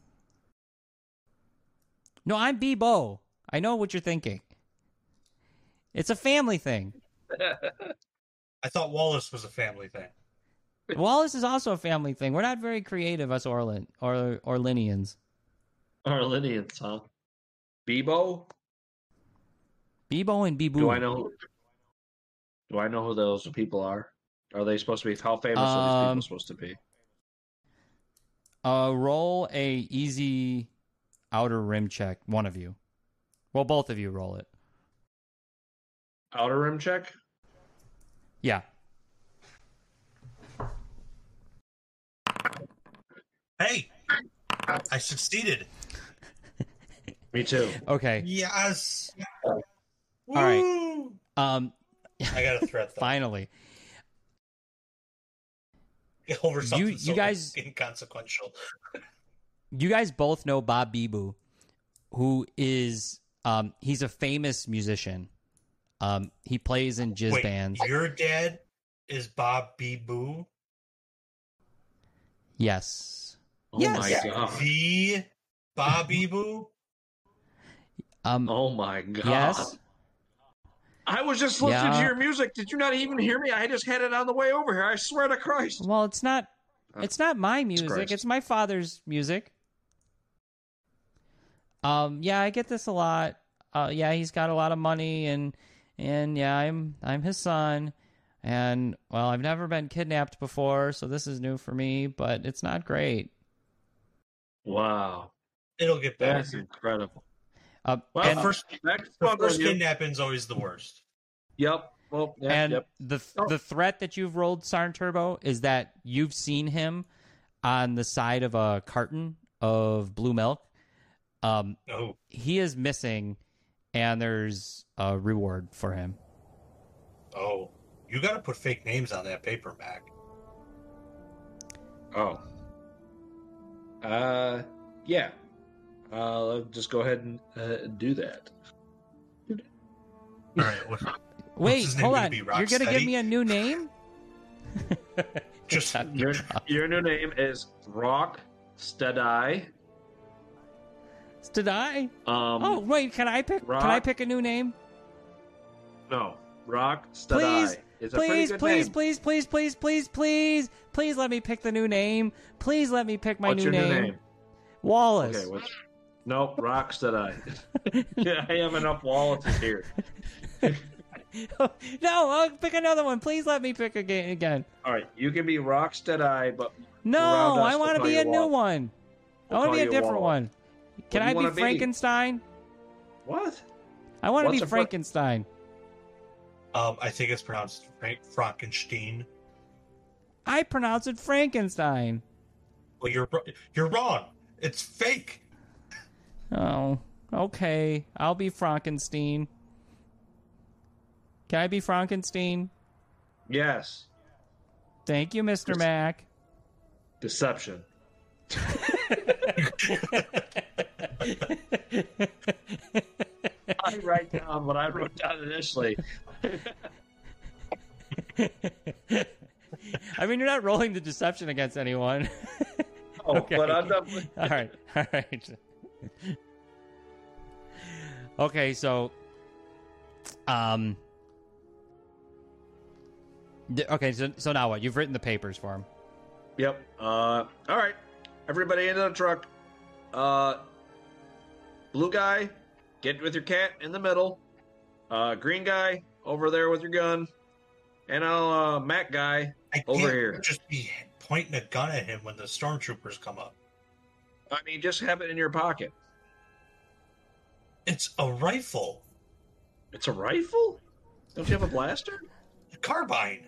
No, I'm Bebo. I know what you're thinking. It's a family thing. I thought Wallace was a family thing. Wallace is also a family thing. We're not very creative, us Orlin or Orlinians. Arlinians, huh? Bebo? Bebo and Bibu. Do I know? Do I know who those people are? Are they supposed to be? How famous are these Um, people supposed to be? Uh, roll a easy outer rim check. One of you. Well, both of you roll it. Outer rim check. Yeah. Hey, I succeeded. Me too. Okay. Yes. All right. Woo! Um, I got a threat though. finally. Over something you so guys- inconsequential. You guys both know Bob Bibu, who is um he's a famous musician. Um, he plays in jizz Wait, bands. your dad is Bob B. Boo? Yes. Oh Yes. my god. The Bobby Boo? Um. Oh my god. Yes. I was just listening Yeah. to your music. Did you not even hear me? I just had it on the way over here. I swear to Christ. Well, it's not. It's not my music. Christ. It's my father's music. Um. Yeah, I get this a lot. Uh. Yeah, he's got a lot of money, and and yeah, I'm I'm his son, and well, I've never been kidnapped before, so this is new for me. But it's not great. Wow. It'll get better. That's incredible. Uh, Well, and first, next the one first on you. kidnapping's always the worst. Yep. Well, yeah, and yep. the Oh. the threat that you've rolled, Sarn Turbo, is that you've seen him on the side of a carton of blue milk. Um, Oh, he is missing, and there's a reward for him. oh. You gotta put fake names on that paper, Mac. Oh. Uh, yeah. Uh, let's just go ahead and uh, do that. All right. What, Wait, his name hold gonna on. be, You're gonna give Rocksteady? me a new name? Just Your your new name is Rock Steady. Did I? Um, Oh wait, can I pick? Can I Rock- pick a new name? no, Rock Steady. Please, It's a pretty please, good please, name. please, please, please, please, please, please let me pick the new name. Please let me pick my What's new, your name. new name? Wallace. Okay, what's... Nope, Rock Steady. Yeah, I have enough wallets here. No, I'll pick another one. Please let me pick again. again. All right, you can be Rock Steady, but No, Around us, I want to we'll be call a you new Walt. one. We'll I want call to be a you different Walt. one. Can do I you be wanna be? Frankenstein? what? I want to What's be a Fra- Frankenstein. um, I think it's pronounced Frank Frankenstein. I pronounce it Frankenstein. Well, you're you're wrong. It's fake. Oh, okay. I'll be Frankenstein. Can I be Frankenstein? Yes, Thank you, Mister Yes. Mac. deception. I write down what I wrote down initially. I mean, you're not rolling the deception against anyone. Oh, Okay. but I'm definitely... All right, all right. Okay, so, um, D- Okay, so so now what? You've written the papers for him. Yep. Uh, all right. Everybody into the truck. Uh, blue guy, get with your cat in the middle. Uh, green guy over there with your gun, and I'll uh, Mac guy I over can't here. just be pointing a gun at him when the stormtroopers come up. I mean, just have it in your pocket. It's a rifle, It's a rifle. Don't you have a blaster? a carbine.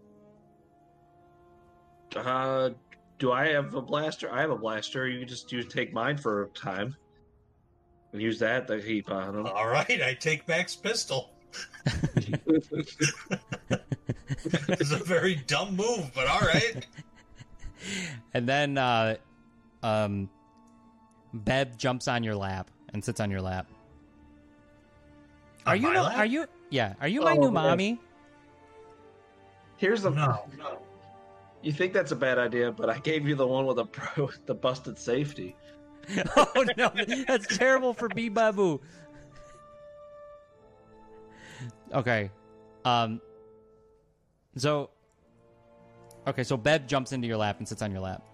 Uh, do I have a blaster? I have a blaster. You can just use take mine for a time and use that to keep on them. All right, I take Mac's pistol. It's a very dumb move, but all right. And then uh, um, Beb jumps on your lap and sits on your lap. Are On you? my No, lap? Are you? Yeah. Are you my Oh, new yes. mommy? Here's the. No. You think that's a bad idea, but I gave you the one with the with the busted safety. Oh no, that's terrible for B Babu. Okay. Um. So. Okay, so Beb jumps into your lap and sits on your lap.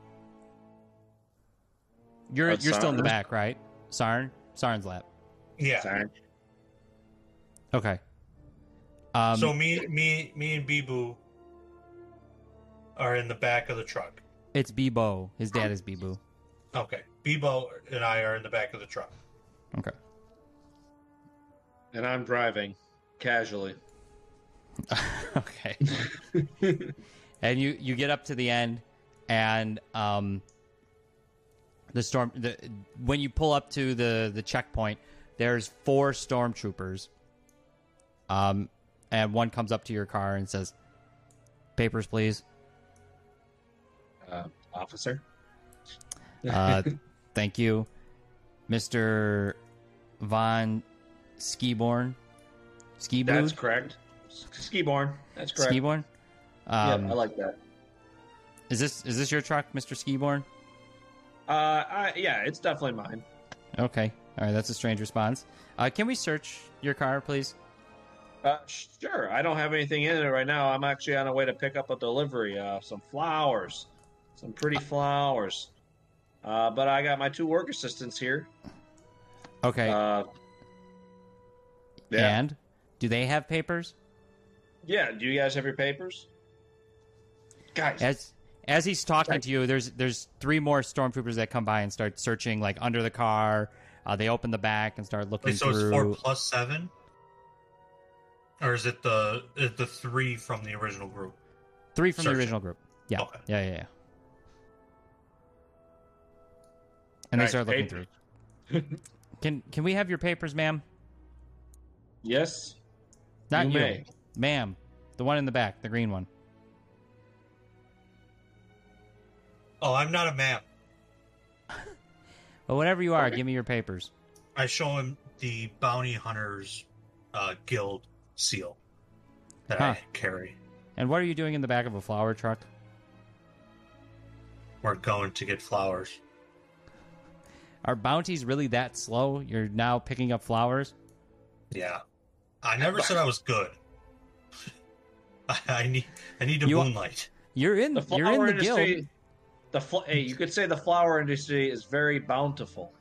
You're Uh, you're still in the Sarn? back, right? Sarn, Sarn's lap. Yeah. Sorry. Okay. Um, so me, me, me, and Bibu are in the back of the truck. it's Bebo. His dad is Bibu. Okay, Bebo and I are in the back of the truck. Okay. And I'm driving casually. Okay. And you you get up to the end, and um, the storm. The when you pull up to the the checkpoint, there's four stormtroopers. Um, and one comes up to your car and says, "Papers, please." Uh, officer. Uh, thank you, Mister Von Skiborn. Skiborn. That's correct. Skiborn. That's correct. Skiborn. Um, yeah, I like that. is this is this your truck, Mister Skiborn? Uh, I, yeah, it's definitely mine. Okay. All right. That's a strange response. Uh, can we search your car, please? Uh, sure. I don't have anything in it right now. I'm actually on a way to pick up a delivery. Uh, some flowers, some pretty flowers. Uh, but I got my two work assistants here. Okay. Uh, yeah. And do they have papers? Yeah. Do you guys have your papers, guys? As as he's talking to you, there's there's three more stormtroopers that come by and start searching like under the car. Uh, they open the back and start looking Wait, so through. it's four plus seven, or is it the is the three from the original group? Three from Searching. the original group. Yeah. Okay. Yeah. Yeah. Yeah. And they Guys, start looking papers. through. Can can we have your papers, ma'am? Yes. Not You you, may. ma'am. The one in the back, the green one. Oh, I'm not a map. Well, whatever you are, Okay. give me your papers. I show him the bounty hunters uh, guild seal that Huh. I carry. And what are you doing in the back of a flower truck? We're going to get flowers. Are bounties really that slow? You're now picking up flowers? Yeah, I never said I was good. I, I need I need to You- moonlight. You're in. The You're flower in the industry. guild. The fl- hey, you could say the flower industry is very bountiful.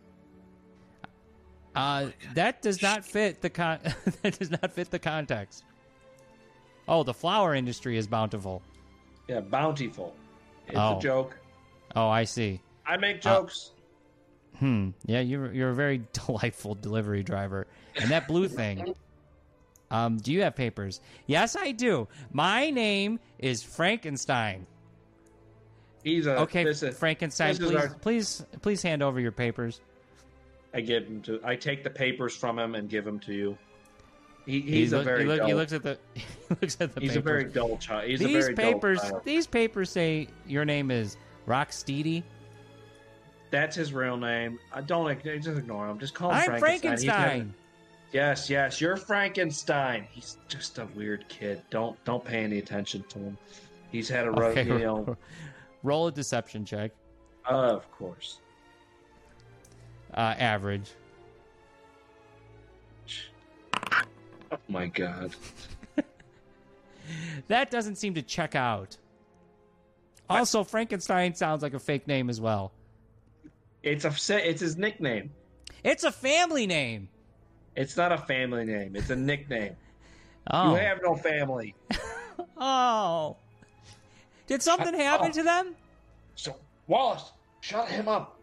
Uh, that does not fit the con. That does not fit the context. Oh, the flower industry is bountiful. Yeah, bountiful. It's Oh. a joke. Oh, I see. I make jokes. Hmm. Yeah, you're you're a very delightful delivery driver. And that blue thing. Um, do you have papers? Yes, I do. My name is Frankenstein. He's a Okay, This is, Frankenstein, this is please, our- please, please hand over your papers. I give him to. I take the papers from him and give them to you. He, He he's a look- very. he, look- dull, he looks at the. He looks at the he's papers. a very dull child. He's these a very papers. dull child. These papers say your name is Rocksteady. That's his real name. I don't. Just ignore him. Just call him I'm Frankenstein. He's Frankenstein. never- yes, yes. You're Frankenstein. He's just a weird kid. Don't don't pay any attention to him. He's had a rough. Okay, You know. roll a deception check. Of course. Uh, average. Oh my god. That doesn't seem to check out. Also, Frankenstein sounds like a fake name as well. It's a it's his nickname. It's a family name. It's not a family name. It's a nickname. Oh. You have no family. Oh. Did something happen oh. to them? So, Wallace, shut him up.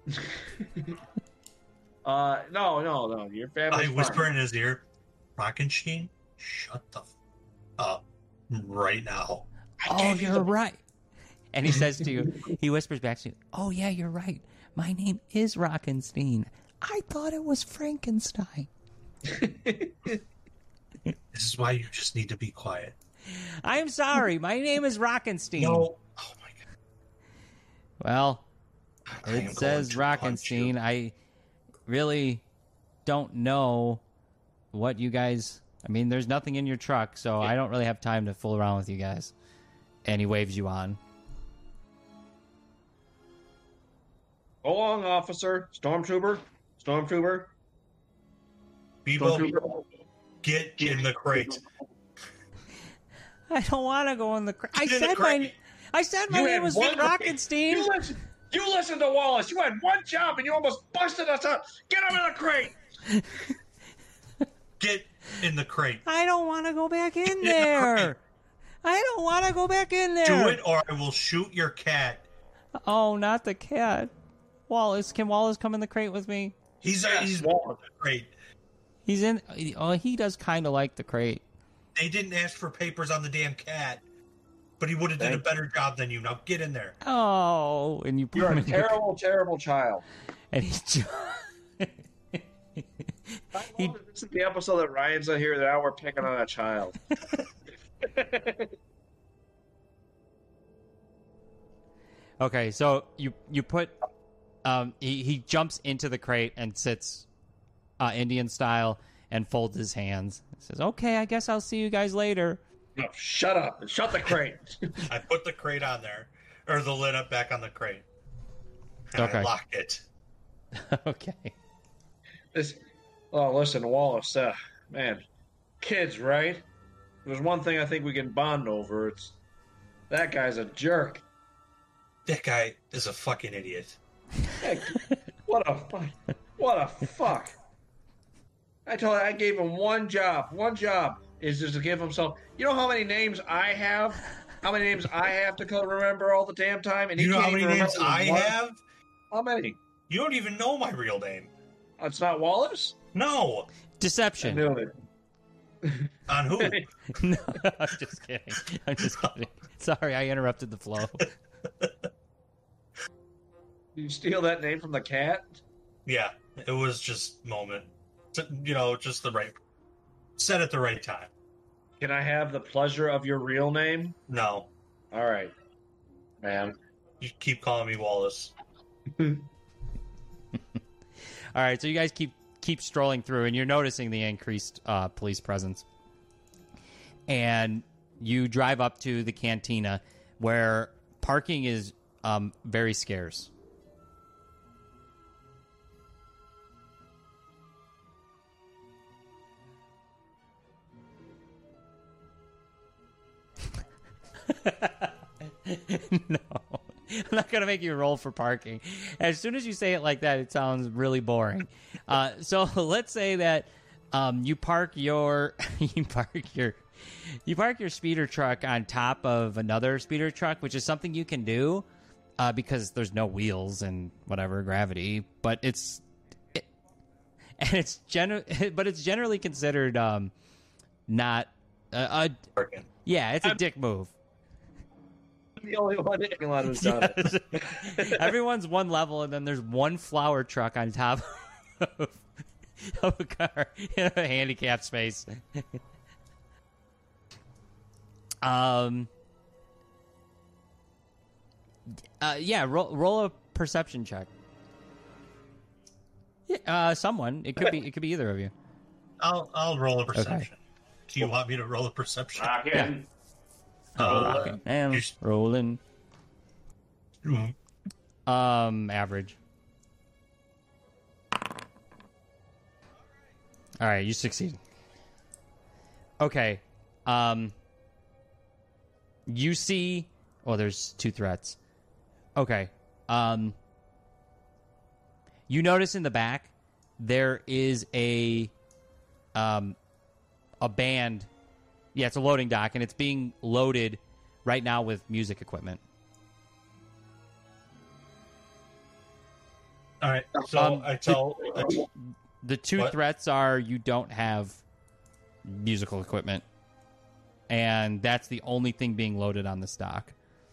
uh, no, no, no. Your family. I whisper in his ear, Rockenstein, shut the f- up right now. Oh, you're right. And he says to you, he whispers back to you, oh, yeah, you're right. My name is Rockenstein. I thought it was Frankenstein. This is why you just need to be quiet. I'm sorry. My name is Rockenstein. No. Oh, my God. Well, I am it says going to punch you. Rockenstein. I really don't know what you guys... I mean, there's nothing in your truck, so I don't really have time to fool around with you guys. And he waves you on. Go along, officer. Stormtrooper. Stormtrooper. People, Stormtrooper. get in the crate. I don't want to go in the crate. I Get in the said crate. my I said my You name had was one- Rockenstein. You listen, you listen to Wallace. You had one job and you almost busted us up. Get him in the crate. Get in the crate. I don't want to go back in in the there. crate. I don't want to go back in there. Do it or I will shoot your cat. Oh, not the cat. Wallace, can Wallace come in the crate with me? He's Yes, he's in Wallace. the crate. He's in. Oh, he does kind of like the crate. They didn't ask for papers on the damn cat, but he would have did a Thank better job than you. Now get in there. Oh, and you put You're him a in terrible, terrible child. the, and he. He- This is the episode that Ryan's on here. Now we're picking on a child. Okay, so you you put. Um, he he jumps into the crate and sits, uh, Indian style, and folds his hands. He says, "Okay, I guess I'll see you guys later." No, shut up and shut the crate. I put the crate on there, or the lid up back on the crate. And Okay. I lock it. Okay. This, oh, listen, Wallace. Uh, man, kids, right? There's one thing I think we can bond over. It's that guy's a jerk. That guy is a fucking idiot. Heck, what a fuck! What a fuck! I told you, I gave him one job. One job is just to give himself. You know how many names I have? How many names I have to co- remember all the damn time? And he You know can't how many even names remember I one? have? How many? You don't even know my real name. It's not Wallace. No. I Deception. knew it. On who? No, I'm just kidding. I'm just kidding. Sorry, I interrupted the flow. Did you steal that name from the cat? Yeah, it was just moment. You know, just the right. Said at the right time. Can I have the pleasure of your real name? No. All right, man. You keep calling me Wallace. All right, so you guys keep keep strolling through, and you're noticing the increased uh, police presence. And you drive up to the cantina, where parking is um, very scarce. No. I'm not going to make you roll for parking. As soon as you say it like that, it sounds really boring. Uh, so let's say that um, you park your you park your you park your speeder truck on top of another speeder truck, which is something you can do uh, because there's no wheels and whatever gravity. But it's it, and it's gen- but it's generally considered um, not a, a yeah, it's a dick move. The only one who's done it. Yes. Everyone's one level, and then there's one flower truck on top of, of a car in a handicapped space. um. Uh, yeah, roll, roll a perception check. Yeah, uh, someone. It could be. It could be either of you. I'll I'll roll a perception. Do you want me to roll a perception? Rockin'. Yeah. Uh, Rocking and you're- rolling. Mm. Um, average. All right, you succeed. Okay. Um, You see... Oh, there's two threats. Okay. Um, you notice in the back, there is a... Um, a band... Yeah, it's a loading dock, and it's being loaded right now with music equipment. All right. So Um, I tell. I, The two What? threats are you don't have musical equipment, and that's the only thing being loaded on the stock.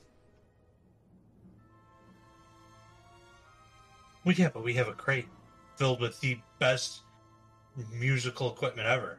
well, yeah, but we have a crate filled with the best musical equipment ever.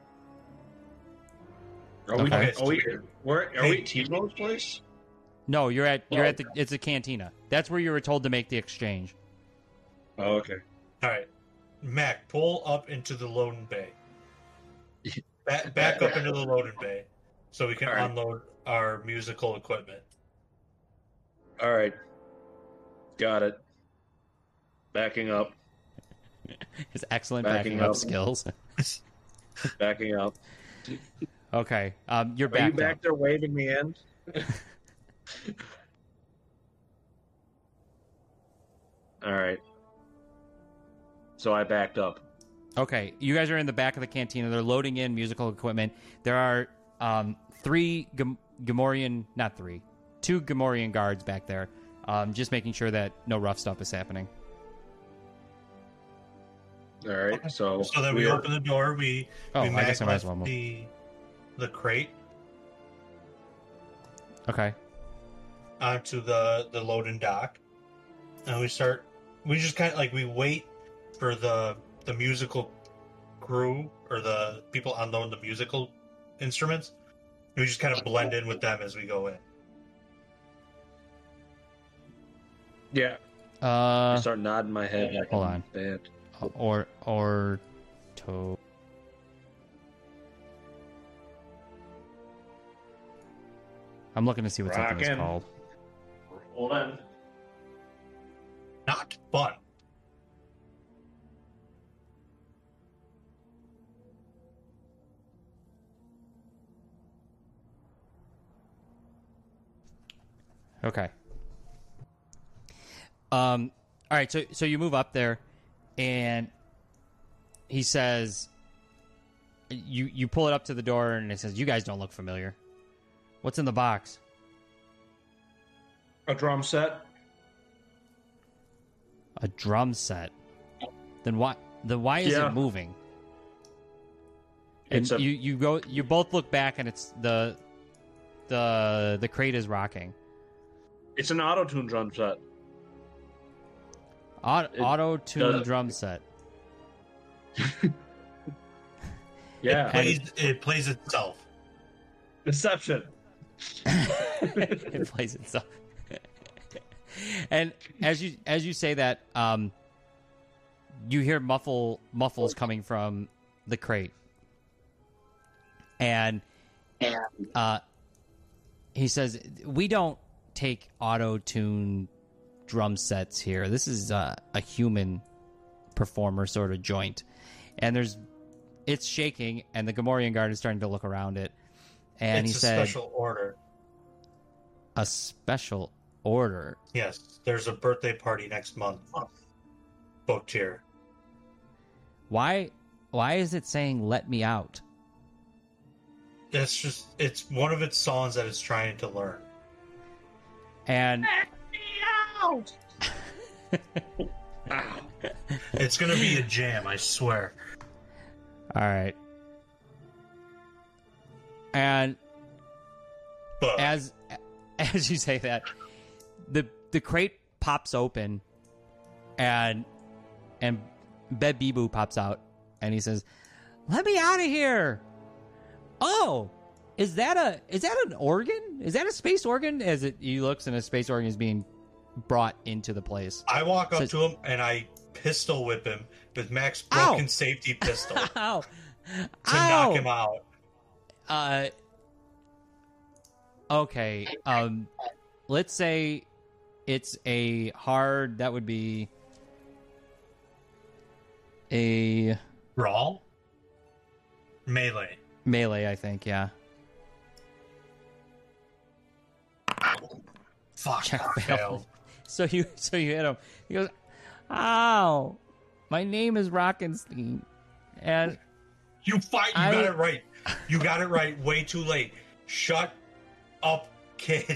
Are we? Okay. Are we? Where, are Hey. we at T-Bone's place? No, you're at you're Oh. at the it's a cantina. That's where you were told to make the exchange. Oh, okay. All right, Mac, pull up into the loading bay. Back, back up into the loading bay, so we can All right. unload our musical equipment. All right. Got it. Backing up. His excellent Backing backing up up. skills. Backing up. Okay, um, you're Are you back back up. there waving me in? All right. So I backed up. Okay, you guys are in the back of the cantina. They're loading in musical equipment. There are um, three Gam- Gamorrean, not three, two Gamorrean guards back there, um, just making sure that no rough stuff is happening. All right. So, So then we are- open the door. We Oh, we I guess I might as maglev well move. the the crate Okay. onto the the loading dock, and we start. We just kind of like we wait for the the musical crew or the people unloading the musical instruments. We just kind of blend in with them as we go in. Yeah. I Uh, start nodding my head. Like hold I'm on. Bad. or or to. I'm looking to see what something is Rockin'. called. Hold on. Not fun. Okay. Um. All right. So so you move up there, and he says, "You you pull it up to the door, and it says, you guys don't look familiar. What's in the box? A drum set. A drum set. Then why? Then why is Yeah. it moving?" And It's a- you you go you both look back, and it's the the the crate is rocking. It's an auto tune drum set. Auto, It auto tune does- drum set. Yeah. Plays, it plays itself. Deception. It plays itself. And as you as you say that, um, you hear muffle muffles coming from the crate, and uh, he says, "We don't take auto tune drum sets here. This is uh, a human performer sort of joint." And there's it's shaking, and the Gamorrean guard is starting to look around it, and it's he a said, special order. "A special order." Yes, there's a birthday party next month. Booked here. Why why is it saying "let me out"? It's just it's one of its songs that it's trying to learn. And It's gonna be a jam, I swear. all right. And But as as you say that, the the crate pops open, and and Bed Bibu pops out, and he says, "Let me out of here!" Oh, is that a is that an organ? Is that a space organ? As it he looks, and a space organ is being brought into the place. I walk up So- to him and I pistol whip him with Mac's Ow! broken safety pistol to Ow! knock him out. Uh, okay. Um, let's say it's a hard. That would be a Brawl? Melee. melee, I think. Yeah. Fuck, Check I failed. failed. So you so you hit him. He goes, "Ow, my name is Rockenstein, and You fight. You I- got it right. You got it right. Way too late. Shut up, kid.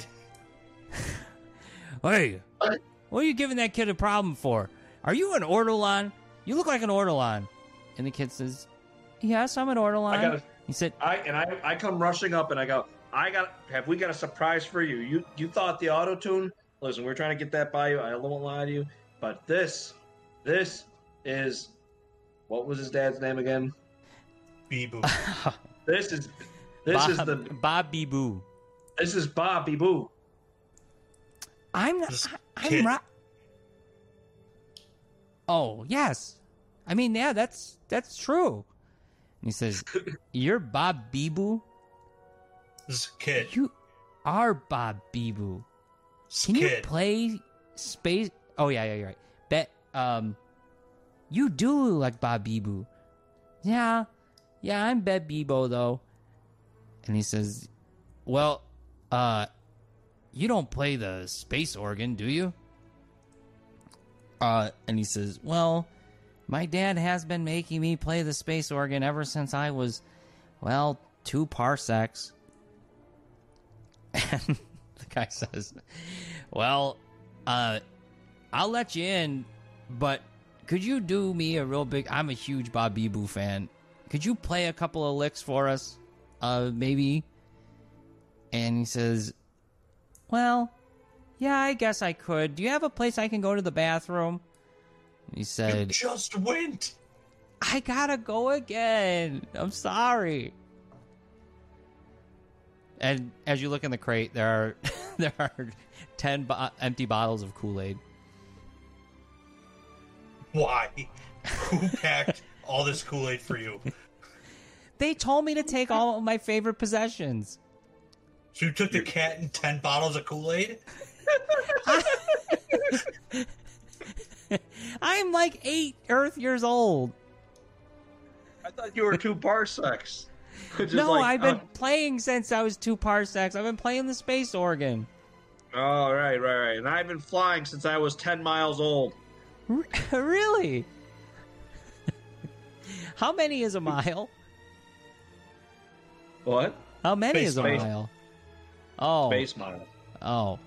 hey, what are you giving that kid a problem for? Are you an Ortolan? You look like an Ortolan." And the kid says, "Yes, I'm an Ortolan." I gotta, He said, I and I, I come rushing up and I go, I got, have we got a surprise for you? You, you thought the auto tune? Listen, we're trying to get that by you. I won't lie to you, but this, this is, what was his dad's name again? Bee-boo. This is, this Bob, is the, Bobby Boo. this is Bobby Boo. I'm not. This I, kid- I'm right. Oh yes, I mean yeah, that's that's true. And he says, "You're Bob Beeboo. This kid. You are Bob Beeboo. This Can you kid. play space? Oh yeah, yeah, you're right. Bet um, you do look like Bob Beeboo. Yeah, yeah, I'm Bet Bebo though." And he says, "Well, uh, you don't play the space organ, do you?" Uh, and he says, "Well, my dad has been making me play the space organ ever since I was, well, two parsecs." And the guy says, "Well, uh, I'll let you in, but could you do me a real big... I'm a huge Bob Beeboo fan. Could you play a couple of licks for us? Uh, maybe?" And he says, "Well, yeah, I guess I could. Do you have a place I can go to the bathroom?" He You said, just went. "I gotta go again. I'm sorry." And as you look in the crate, there are there are ten bo- empty bottles of Kool-Aid. Why? Who packed all this Kool-Aid for you? They told me to take all of my favorite possessions. So you took the cat and ten bottles of Kool-Aid? I'm like eight Earth years old. I thought you were two parsecs. Just No, like, I've been uh, playing since I was two parsecs. I've been playing the space organ. oh, right, right, right. And I've been flying since I was ten miles old. R- really? How many is a mile? What? How many Space is a mile. mile? Oh. Space mile. Oh.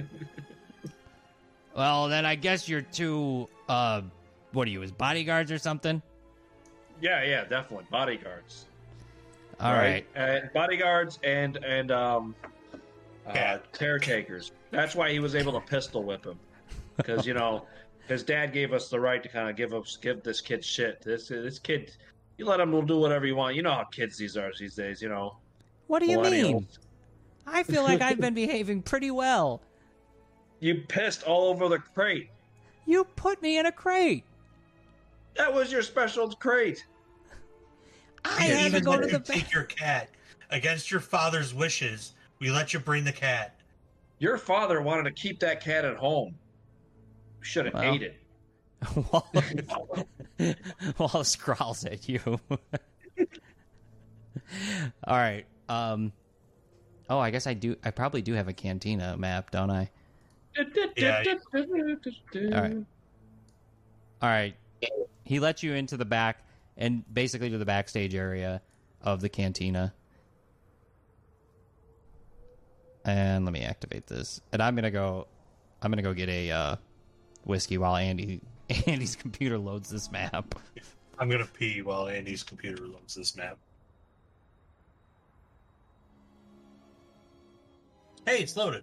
Well, then I guess you're two, uh, what are you, his bodyguards or something? Yeah, yeah, definitely bodyguards. All right. And bodyguards and and um, uh, Yeah. caretakers. That's why he was able to pistol whip him, because you know his dad gave us the right to kind of give us give this kid shit. This this kid, you let him do whatever you want. You know how kids these are these days. You know, What do you mean? millennials. I feel like I've been behaving pretty well. You pissed all over the crate. You put me in a crate. That was your special crate. I We had to even go let to you the bathroom. take your cat. Against your father's wishes, we let you bring the cat. Your father wanted to keep that cat at home. Should have Well. ate it. Wallace, Wallace growls at you. All right. Um. Oh, I guess I do. I probably do have a cantina map, don't I? Yeah. All right. All right. He lets you into the back and basically to the backstage area of the cantina. And let me activate this. And I'm gonna go. I'm gonna go get a uh, whiskey while Andy Andy's computer loads this map. I'm gonna pee while Andy's computer loads this map. Hey, it's loaded.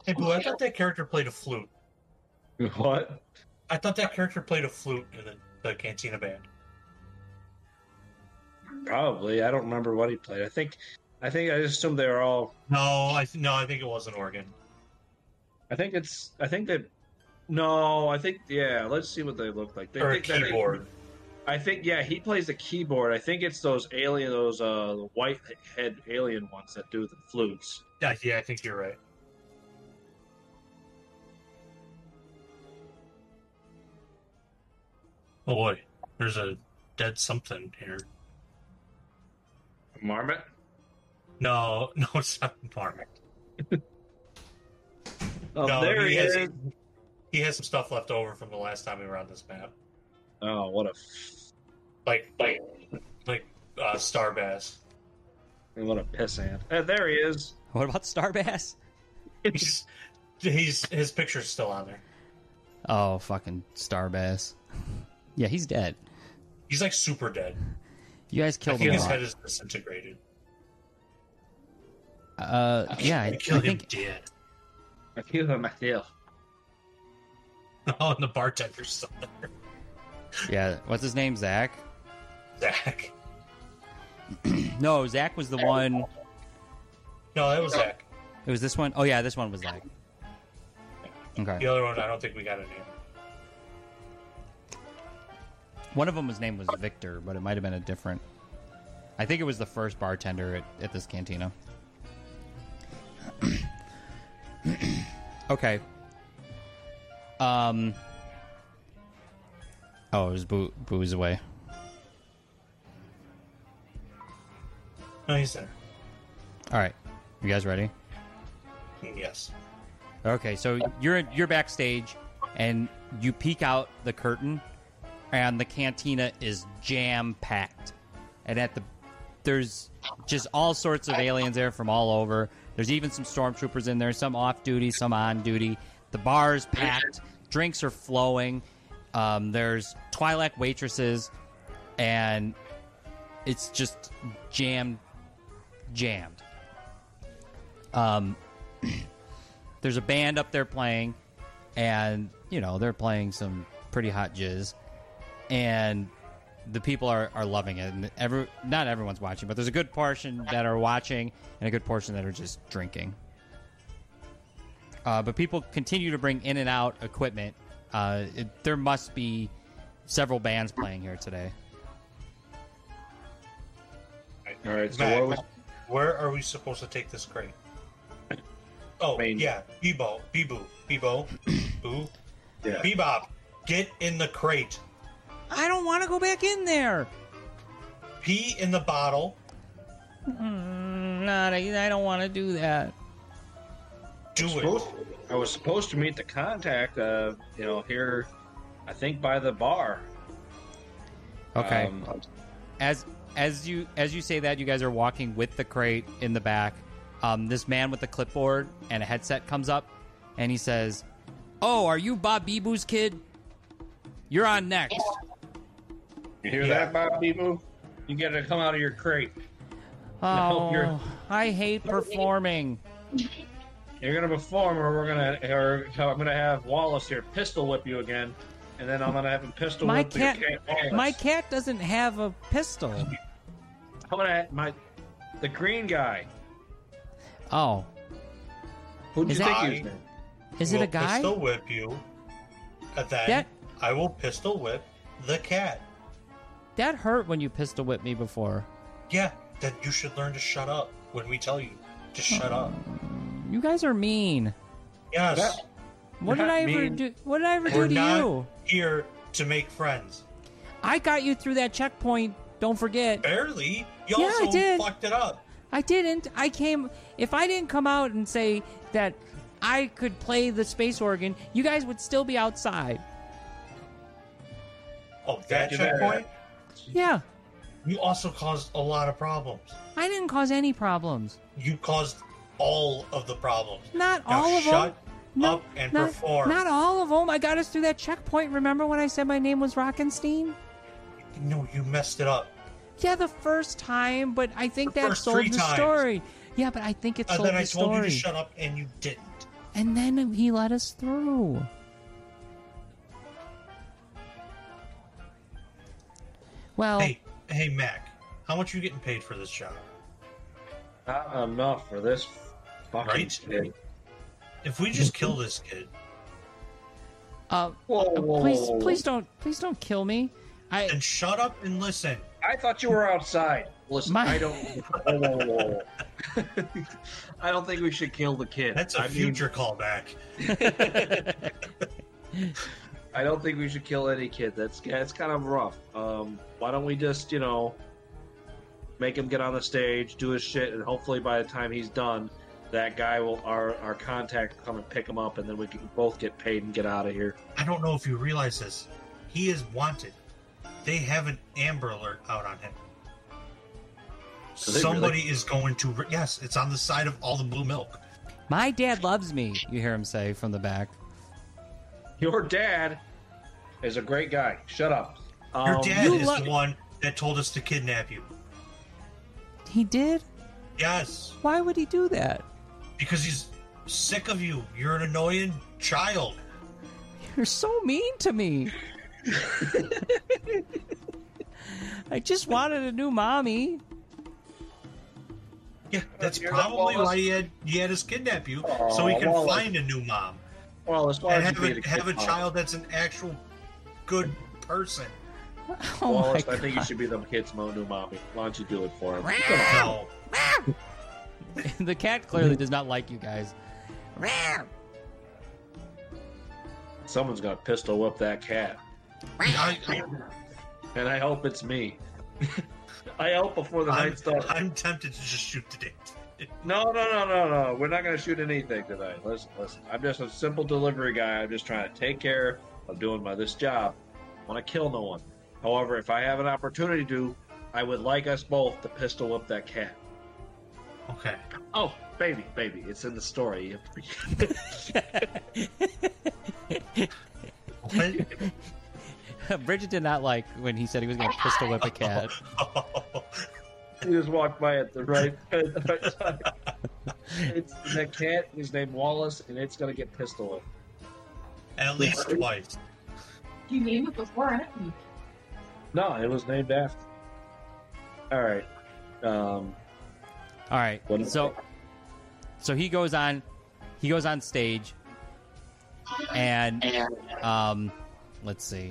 Hey, Boo, I thought that character played a flute. What? I thought that character played a flute in the, the Cantina band. Probably. I don't remember what he played. I think, I think I just assumed they were all. No, I th- no, I think it was an organ. I think it's. I think that. No, I think yeah. Let's see what they look like. They Or a think that- keyboard. I think yeah. He plays the keyboard. I think it's those alien, those uh, white head alien ones that do the flutes. Yeah, yeah, I think you're right. Oh boy, there's a dead something here. Marmot. No, no, it's not Marmot. Oh, no, there he he has, is. he has some stuff left over from the last time we were on this map, Oh, what a like like like uh, Starbass. what a pissant. Uh, there he is. What about Starbass? He's, he's his picture's still on there. Oh, fucking Starbass. Yeah, he's dead. He's like super dead. You guys I killed think him his off. head is disintegrated. Uh, yeah, I, I I killed him think dead. I killed him myself. Oh, and the bartender's still there. yeah. What's his name? Zach? Zach. No, Zach was the one. No, that was Zach. It was this one. Oh yeah, this one was Zach. Okay. The other one, I don't think we got a name. One of them, his name was Victor, but it might have been a different. I think it was the first bartender at, at this cantina. Okay. Um. Oh, it was Boo. Boo's away. No, he's there. All right, you guys ready? Yes. Okay, so you're you're backstage, and you peek out the curtain, and the cantina is jam packed, and at the there's just all sorts of aliens there from all over. There's even some stormtroopers in there, some off duty, some on duty. The bar's packed, drinks are flowing. Um, there's Twi'lek waitresses, and it's just jammed, jammed. Um. There's a band up there playing, and, you know, they're playing some pretty hot jizz, and the people are, are loving it. And every, not everyone's watching, but there's a good portion that are watching and a good portion that are just drinking. Uh, but people continue to bring in and out equipment. Uh, it, there must be several bands playing here today. All right, so Mac, what was, where are we supposed to take this crate? Oh, Main. yeah. Bebo. Bebo. Bebo. Boo. yeah. Bebop. Get in the crate. I don't want to go back in there. Pee in the bottle. Mm, not, I, I don't want to do that. Do supposed, it. I was supposed to meet the contact, uh, you know, here, I think by the bar. Okay. Um, as as you as you say that, you guys are walking with the crate in the back. Um, this man with the clipboard and a headset comes up, and he says, "Oh, are you Bob Beeboo's kid? You're on next." you hear Yeah. that, Bob Bebo? You got to come out of your crate. Oh, you're- I hate performing. You're gonna perform, or we're gonna, or I'm gonna have Wallace here pistol whip you again, and then I'm gonna have him pistol My whip cat, your cat Wallace. my cat doesn't have a pistol. I'm gonna have my the green guy. Oh, Who do Is you that- think he was? is it will a guy? Pistol whip you. And then That I will pistol whip the cat. that hurt when you pistol whipped me before. Yeah, then you should learn to shut up when we tell you. Just shut up. You guys are mean. Yes. That- What did Not I ever mean. do? What did I ever We're do to not you? here to make friends. I got you through that checkpoint. Don't forget. Barely. You Yeah, I also did. fucked it up. I didn't. I came. If I didn't come out and say that I could play the space organ, you guys would still be outside. Oh, that Gotcha. checkpoint? Yeah, You also caused a lot of problems. I didn't cause any problems. You caused all of the problems. Not Now all of shut them. No, up and not, perform. Not all of them. I got us through that checkpoint. Remember when I said my name was Rockenstein? No, you messed it up. Yeah, the first time, but I think The that first sold three the times. story. Yeah, but I think it And sold then the I told story. you to shut up and you didn't. And then he let us through. Well, Hey, hey, Mac, how much are you getting paid for this job? Not enough for this fucking Right? kid. If we just kill this kid, uh, Whoa, whoa, please, whoa, whoa. please don't, please don't kill me. I, then shut up and listen. I thought you were outside. Listen, My- I don't. Whoa, whoa, whoa, whoa. I don't think we should kill the kid. That's a I mean, future callback. I don't think we should kill any kid. That's that's kind of rough. Um, why don't we just, you know, make him get on the stage, do his shit, and hopefully by the time he's done, that guy will our our contact will come and pick him up, and then we can both get paid and get out of here. I don't know if you realize this. He is wanted. They have an Amber Alert out on him. Do they Somebody is going to. Re- yes, it's on the side of all the blue milk. my dad loves me. You hear him say from the back. Your dad is a great guy. Shut up. Your Um, dad you is lo- the one that told us to kidnap you. He did? Yes, Why would he do that? because he's sick of you. You're an annoying child. You're so mean to me. I just wanted a new mommy. Yeah, that's You're not probably Wallace. why he had he had us kidnap you, so he Aw, can Wallace. find a new mom Well, as far and as have you a, being a have a kid, Mom, child that's an actual good person. Oh Wallace, my I think you God. should be the kid's mo new mommy. Why don't you do it for him? Come on. No, The cat clearly does not like you guys. Someone's gonna pistol whip that cat, I, I, and I hope it's me. I hope before the I'm, night starts. I'm tempted to just shoot the damn thing. No, no, no, no, no. We're not gonna shoot anything tonight. Listen, listen. I'm just a simple delivery guy. I'm just trying to take care of doing my this job. I want to kill no one. However, if I have an opportunity to, I would like us both to pistol whip that cat. Okay. Oh, baby, baby, it's in the story. What? Bridget did not like when he said he was going to pistol whip a cat. He just walked by at the right, at the right time. It's that cat is named Wallace, and it's gonna get pistol whipped. At least twice. You named it before, I didn't. No, it was named after. All right. Um, All right. What is So so he goes on he goes on stage and um let's see.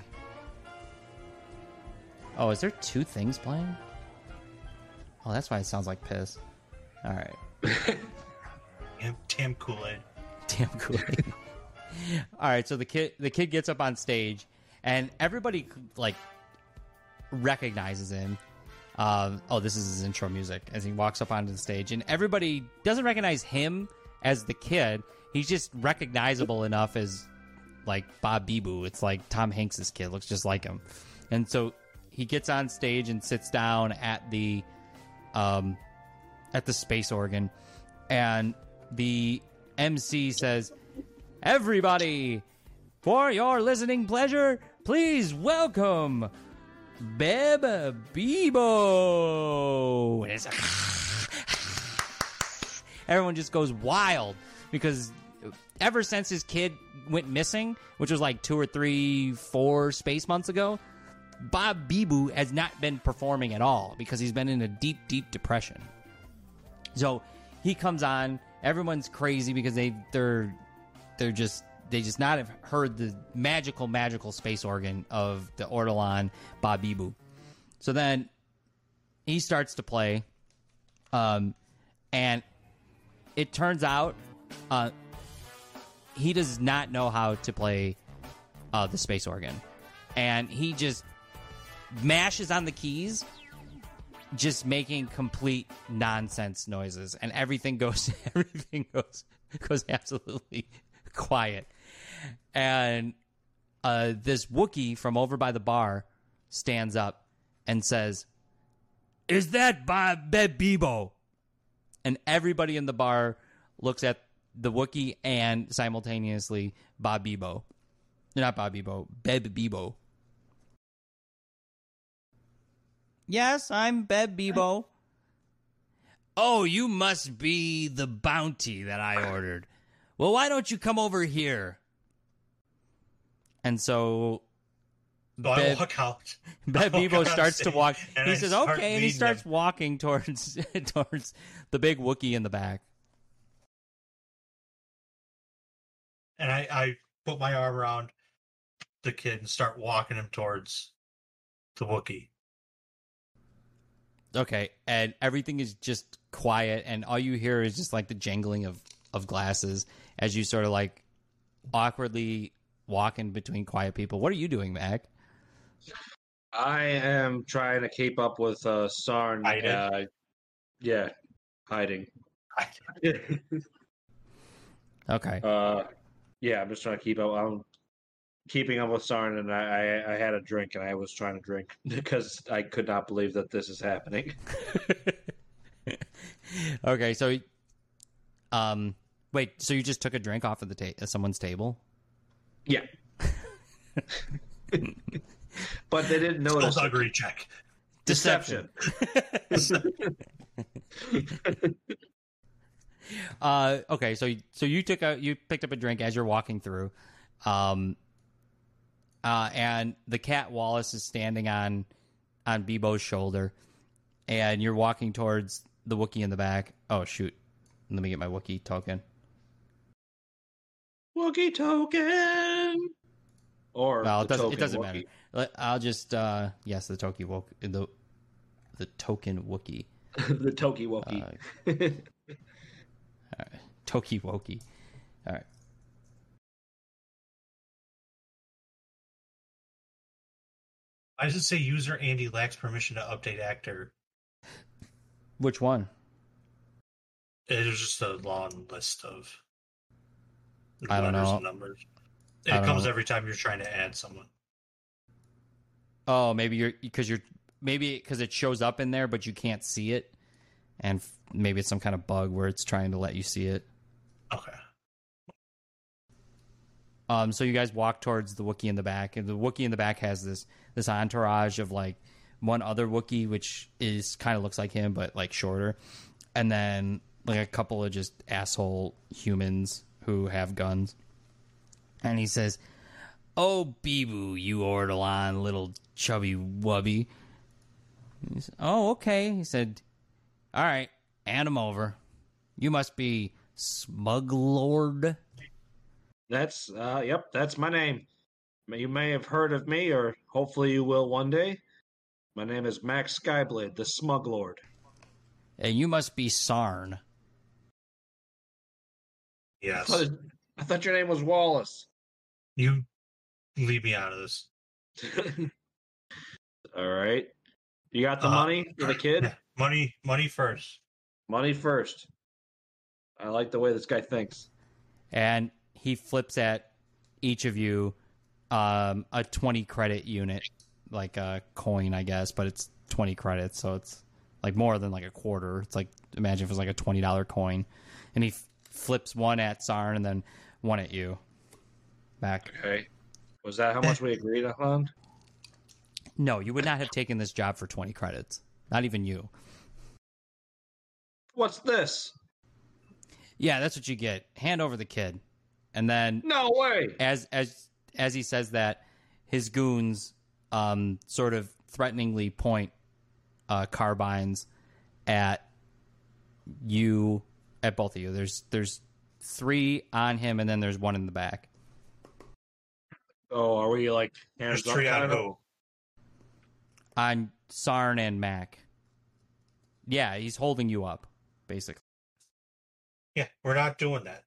Oh, is there two things playing? Oh, that's why it sounds like piss. All right. Damn, damn Kool-Aid. Damn Kool-Aid. All right, so the kid the kid gets up on stage and everybody like recognizes him. Um, oh, this is his intro music as he walks up onto the stage, and everybody doesn't recognize him as the kid. He's just recognizable enough as like Bob Beeboo. It's like Tom Hanks's kid, looks just like him. And so he gets on stage and sits down at the um, at the space organ, and the M C says, "Everybody, for your listening pleasure, please welcome Beb Bebo." And it's like, everyone just goes wild because ever since his kid went missing, which was like two or three, four space months ago, Bob Beeboo has not been performing at all because he's been in a deep, deep depression. So he comes on, everyone's crazy because they they're they're just they just not have heard the magical, magical space organ of the Ortolan Bob Beeboo. So then he starts to play, um, and it turns out uh, he does not know how to play uh, the space organ, and he just mashes on the keys, just making complete nonsense noises, and everything goes everything goes goes absolutely quiet. And uh, this Wookiee from over by the bar stands up and says, "Is that Bob Beb Bebo?" And everybody in the bar looks at the Wookiee and simultaneously Bob Bebo. Not Bob Bebo, Beb Bebo. "Yes, I'm Beb Bebo." "Oh, you must be the bounty that I ordered. well, why don't you come over here? And so So I Beb, walk out. Beb I walk Bebo out starts to stage, walk. and He I says, start okay, and he leading starts them. walking towards towards the big Wookiee in the back. And I, I put my arm around the kid and start walking him towards the Wookiee. Okay, and everything is just quiet, and all you hear is just like the jangling of, of glasses as you sort of like awkwardly walk in between quiet people. What are you doing, Mac? I am trying to keep up with uh, Sarn. Hiding? Uh, yeah, hiding. Okay. uh, yeah, I'm just trying to keep up. I'm keeping up with Sarn, and I, I, I had a drink, and I was trying to drink because I could not believe that this is happening. Okay, so, um, wait, so you just took a drink off of the ta- someone's table? Yeah. But they didn't notice. Skills agree check. Deception. uh, okay, so so you took a you picked up a drink as you're walking through, um, uh, and the cat Wallace is standing on on Bebo's shoulder, and you're walking towards the Wookiee in the back. Oh shoot! Let me get my Wookiee token. Wookiee token. Or Well, it the doesn't. It token doesn't Wookiee. matter. Let- I'll just uh, yes, the token woke the the token Wookiee. The Toki Wookiee. Uh, all right. Toki Wookiee. All right. I does it say user Andy lacks permission to update actor? Which one? It was just a long list of I don't letters know. and numbers. It I don't comes know. every time you're trying to add someone. Oh, maybe you're because you're maybe because it shows up in there, but you can't see it, and f- maybe it's some kind of bug where it's trying to let you see it. Okay. Um, so you guys walk towards the Wookiee in the back, and the Wookiee in the back has this this entourage of like one other Wookiee, which is kind of looks like him but like shorter, and then like a couple of just asshole humans who have guns. And he says, "Oh, Beeboo, you Ortolan, little chubby wubby." He said, "Oh, okay." He said, "All right, hand him over. You must be Smuglord." That's uh yep, that's my name. You may have heard of me, or hopefully you will one day. My name is Max Skyblade, the Smuglord. And you must be Sarn. I Yes. thought, I thought your name was Wallace. You leave me out of this. All right. You got the Uh, money for the kid? Yeah. Money, money first. Money first. I like the way this guy thinks. And he flips at each of you um, a twenty credit unit, like a coin, I guess, but it's twenty credits, so it's like more than like a quarter. It's like, imagine if it was like a twenty dollar coin. And he f- flips one at Sarn and then one at you. Back. Okay. Was that how much we agreed on? No, you would not have taken this job for twenty credits. Not even you. What's this? Yeah, that's what you get. Hand over the kid. And then No way. as as as he says that, his goons um, sort of threateningly point uh, carbines at you, at both of you. There's there's three on him, and then there's one in the back. Oh, are we like There's hands up three on kind of? who? On Sarn and Mac. Yeah, he's holding you up, basically. Yeah, we're not doing that.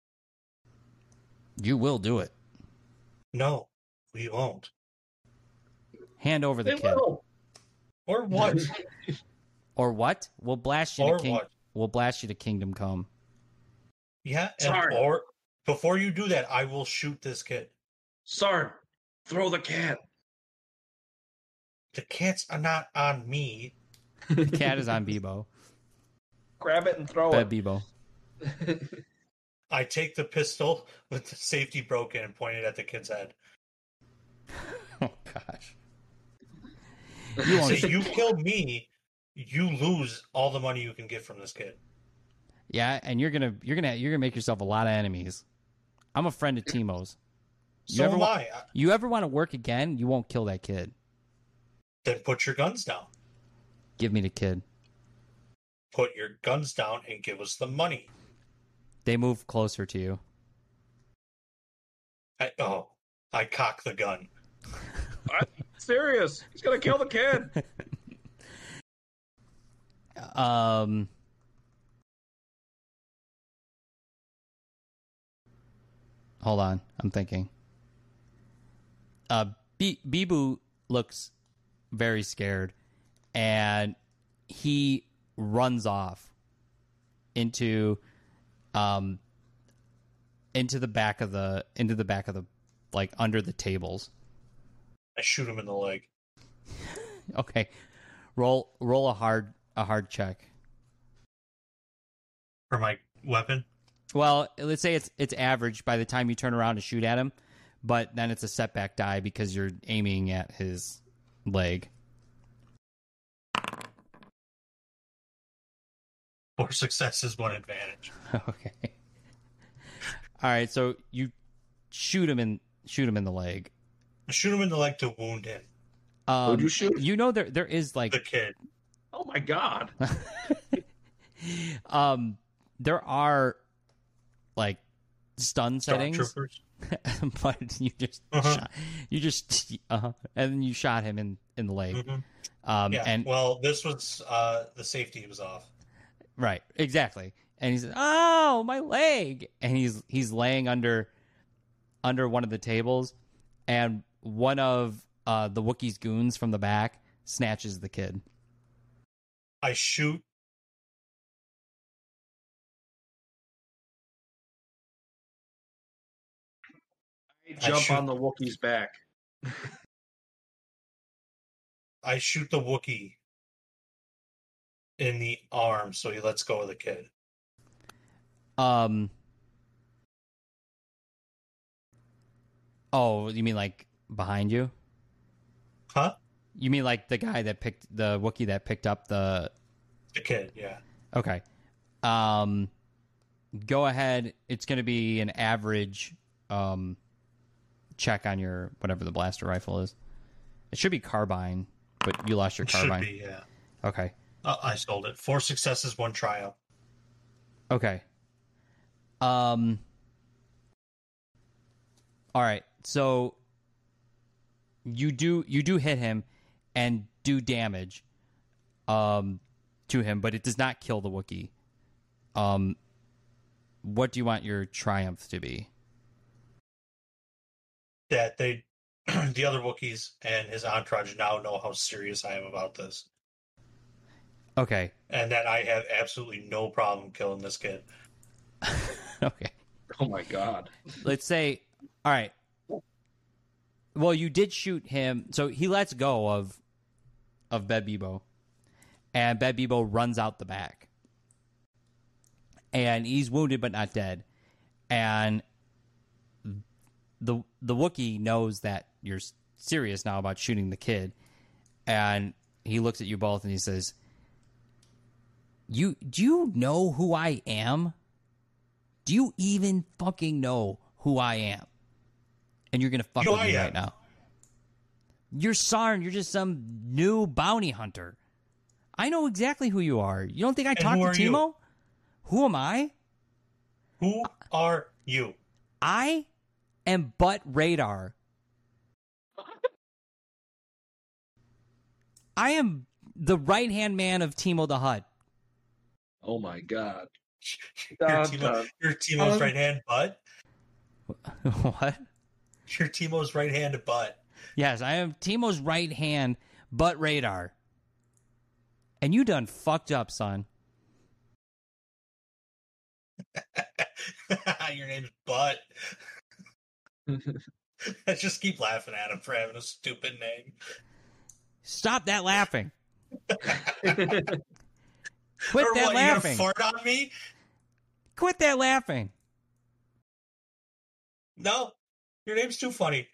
You will do it. No, we won't. Hand over the They kid. will. Or what? Or what? We'll blast you Or to King- what? We'll blast you to Kingdom Come. Yeah, and, Sorry. or before you do that, I will shoot this kid. Sarn, throw the cat. The cats are not on me. The cat is on Bebo. Grab it and throw Bad it. Bebo. I take the pistol with the safety broken and point it at the kid's head. Oh gosh. You So won't. you kill me, you lose all the money you can get from this kid. Yeah, and you're gonna you're gonna you're gonna make yourself a lot of enemies. I'm a friend of Timo's. You So ever am wa- I. You ever want to work again? You won't kill that kid. Then put your guns down. Give me the kid. Put your guns down and give us the money. They move closer to you. I, oh, I cock the gun. I'm serious. He's gonna kill the kid. Um. Hold on, I'm thinking. Uh, B- Bibu looks very scared, and he runs off into, um, into the back of the into the back of the, like under the tables. I shoot him in the leg. Okay, roll roll a hard a hard check. For my weapon? Well, let's say it's it's average by the time you turn around to shoot at him, but then it's a setback die because you're aiming at his leg. Four successes, one advantage. Okay. All right, so you shoot him in shoot him in the leg. I shoot him in the leg to wound him. Um, Who'd you shoot? You know there there is like The kid. Oh my god. um there are like stun settings, Stormtroopers. but you just Uh-huh. shot, you just uh and then you shot him in in the leg. Mhm. Um Yeah. and well, this was uh, the safety was off. right, exactly. And he says, "Oh, my leg!" And he's he's laying under under one of the tables, and one of uh, the Wookiee's goons from the back snatches the kid. I shoot. I jump shoot- on the Wookiee's back. I shoot the Wookiee in the arm, so he lets go of the kid. Um. Oh, you mean like behind you? Huh? You mean like the guy that picked the Wookiee that picked up the? The kid, yeah. Okay. Um. Go ahead. It's going to be an average um check on your whatever the blaster rifle is. It should be carbine, but you lost your It should carbine. be, yeah. Okay. Uh, I sold it. Four successes, one triumph. Okay. Um. All right. So you do you do hit him and do damage um to him, but it does not kill the Wookiee. Um. What do you want your triumph to be? That they, the other Wookiees and his entourage now know how serious I am about this. Okay. And that I have absolutely no problem killing this kid. Okay. Oh my god. Let's say, all right. Well, you did shoot him, so he lets go of of Bed Bebo, and Bed Bebo runs out the back, and he's wounded but not dead, and the the Wookiee knows that you're serious now about shooting the kid, and he looks at you both and he says, "You do you know who I am? Do you even fucking know who I am?" And you're gonna fuck You know with me I am. right now. You're Sarn. You're just some new bounty hunter. I know exactly who you are. You don't think I talked who to are you? Timo? Who am I? Who are you? I am Butt Radar. I am the right hand man of Timo the Hutt. Oh my god. You're, Dun, Timo, dun. you're Timo's Um, right hand butt? What? You're Timo's right hand butt. Yes, I am Timo's right hand, Butt Radar. And you done fucked up, son. Your name's Butt. I just keep laughing at him for having a stupid name. Stop that laughing. Quit or that what, you laughing. gonna fart on me? Quit that laughing. No, your name's too funny.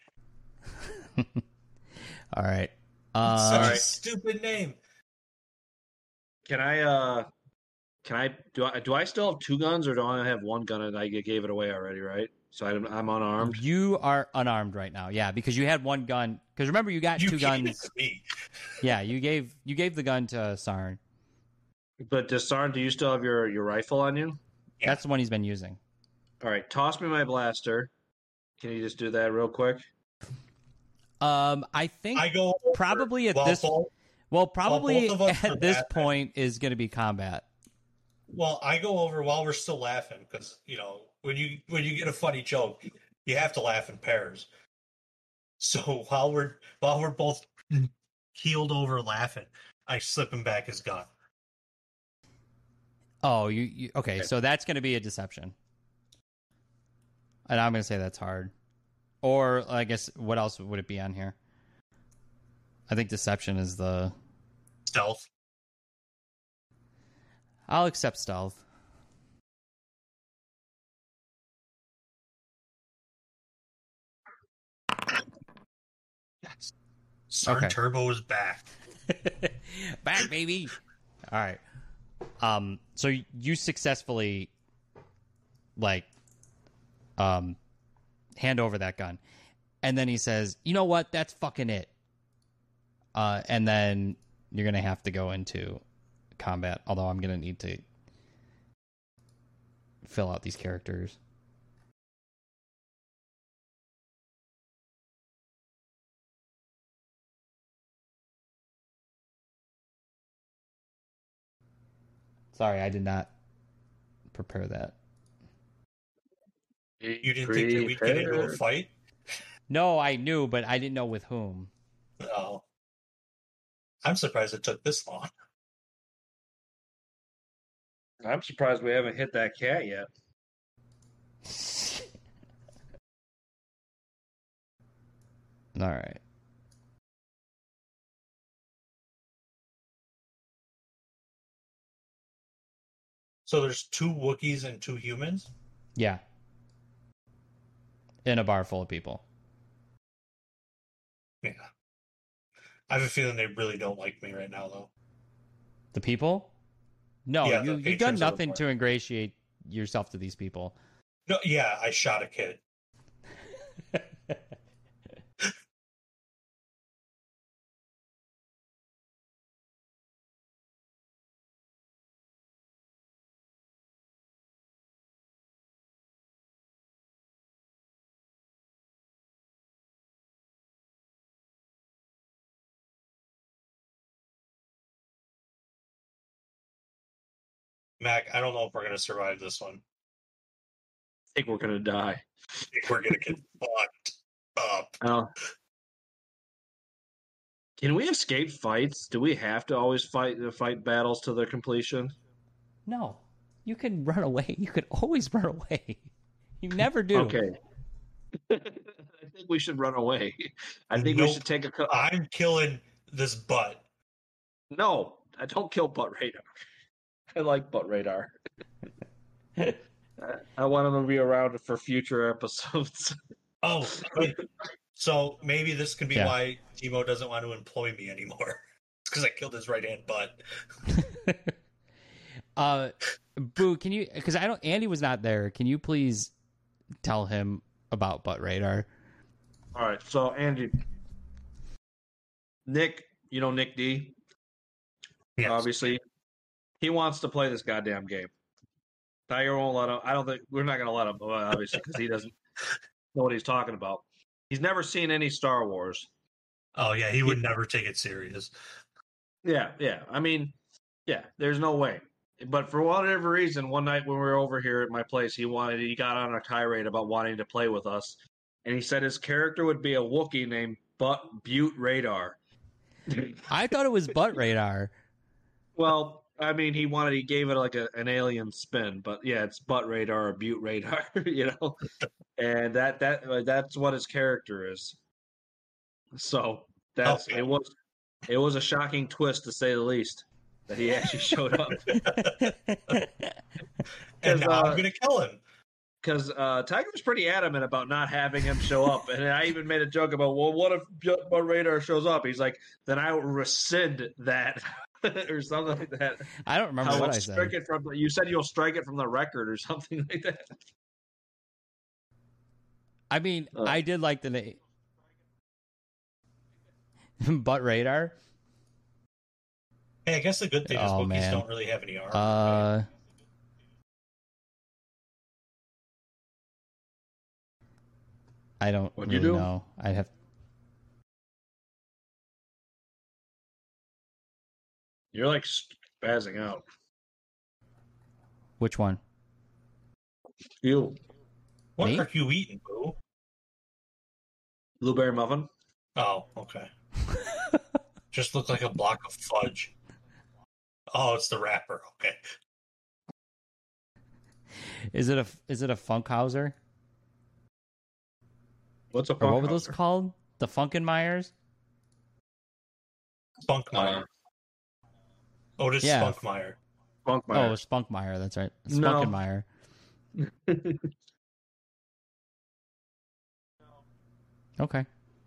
All right. Such Uh, a Alright. stupid name. Can I uh Can I do I do I still have two guns or do I have one gun and I gave it away already? Right. So I'm, I'm unarmed. You are unarmed right now, yeah, because you had one gun. Because remember, you got You two gave it guns. to me. Yeah, you gave you gave the gun to Sarn. But Desarn, do you still have your, your rifle on you? Yeah. That's the one he's been using. All right, toss me my blaster. Can you just do that real quick? Um, I think I go over probably at while this. both- Well, probably both of us are at this laughing. point is going to be combat. Well, I go over while we're still laughing because you know when you when you get a funny joke, you have to laugh in pairs. So while we're while we're both keeled over laughing, I slip him back his gun. Oh, you, you okay? Okay. So that's going to be a deception, and I'm going to say that's hard. Or I guess what else would it be on here? I think deception is the. Stealth. I'll accept stealth. Yes. Sun Okay. Turbo is back. Back, baby. All right. Um. So you successfully, like, um, hand over that gun, and then he says, "You know what? That's fucking it." Uh, and then you're gonna have to go into combat. Although I'm gonna need to fill out these characters. Sorry, I did not prepare that. You didn't think that we'd get into a fight? No, I knew, but I didn't know with whom. No. I'm surprised it took this long. I'm surprised we haven't hit that cat yet. All right. So there's two Wookiees and two humans? Yeah. In a bar full of people. Yeah. I have a feeling they really don't like me right now, though. The people? No, Yeah, you, the you've done patrons of the nothing bar. to ingratiate yourself to these people. No, yeah, I shot a kid. Mac, I don't know if we're going to survive this one. I think we're gonna die. I think we're going to get fucked up. Oh. Can we escape fights? Do we have to always fight fight battles to their completion? No. You can run away. You could always run away. You never do. Okay. I think we should run away. I think we Nope. should take a. Co- I'm killing this butt. no, I don't kill Butt Radar. I like Butt Radar. I, I want him to be around for future episodes. Oh, wait. So maybe this can be Yeah. why Timo doesn't want to employ me anymore. It's because I killed his right hand butt. uh, Boo, can you? Because I don't. Andy was not there. Can you please tell him about Butt Radar? All right, so Andy, Nick, you know Nick D. Yes. Obviously, he wants to play this goddamn game. Tiger won't let him. I don't think we're not going to let him, obviously, because he doesn't know what he's talking about. He's never seen any Star Wars. Oh, yeah, he would never take it serious. Yeah, yeah. I mean, yeah. There's no way. But for whatever reason, one night when we were over here at my place, he wanted. He got on a tirade about wanting to play with us, and he said his character would be a Wookiee named Butt Butte Radar. I thought it was Butt Radar. Well, I mean, he wanted, he gave it like a, an alien spin, but yeah, it's Butt Radar or Butte Radar, you know, and that that that's what his character is. So that's Okay. it was it was a shocking twist to say the least that he actually showed up And now uh, I'm going to kill him. because uh, Tiger was pretty adamant about not having him show up, and I even made a joke about, well, what if Butt Radar shows up? He's like, then I will rescind that or something like that. I don't remember How what we'll I strike said. it from. You said you'll strike it from the record or something like that. I mean, Oh. I did like the name. Butt radar. Hey, I guess the good thing is Oh, Wookiees man. don't really have any armor. Uh, I don't What'd you really do? know. I'd have. You're like spazzing out. Which one? You what me? are you eating, Boo? blueberry muffin. Oh, okay. Just looked like a block of fudge. Oh, it's the wrapper. Okay. Is it a is it a Funkhauser? What's a Or what were those Funkhauser? called? The Funkenmeyers? Spunkmeyer. Uh, Otis yeah. Spunkmeyer. Oh, Funkmeyer. Spunkmeyer. That's right. No. Spunkenmeyer. Okay.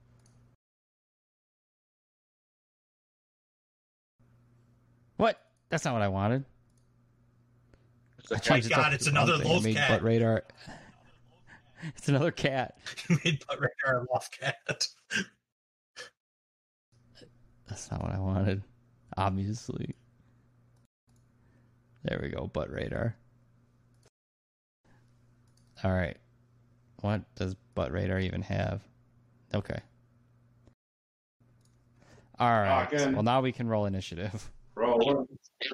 What? That's not what I wanted. It's a I cat. changed it God, to it's the wrong another thing. I loaf made cat. Butt radar. It's another cat. You made butt radar a loft cat. That's not what I wanted. Obviously. There we go. Butt radar. All right. What does butt radar even have? Okay. All right. Rockin'. Well, now we can roll initiative. Roll.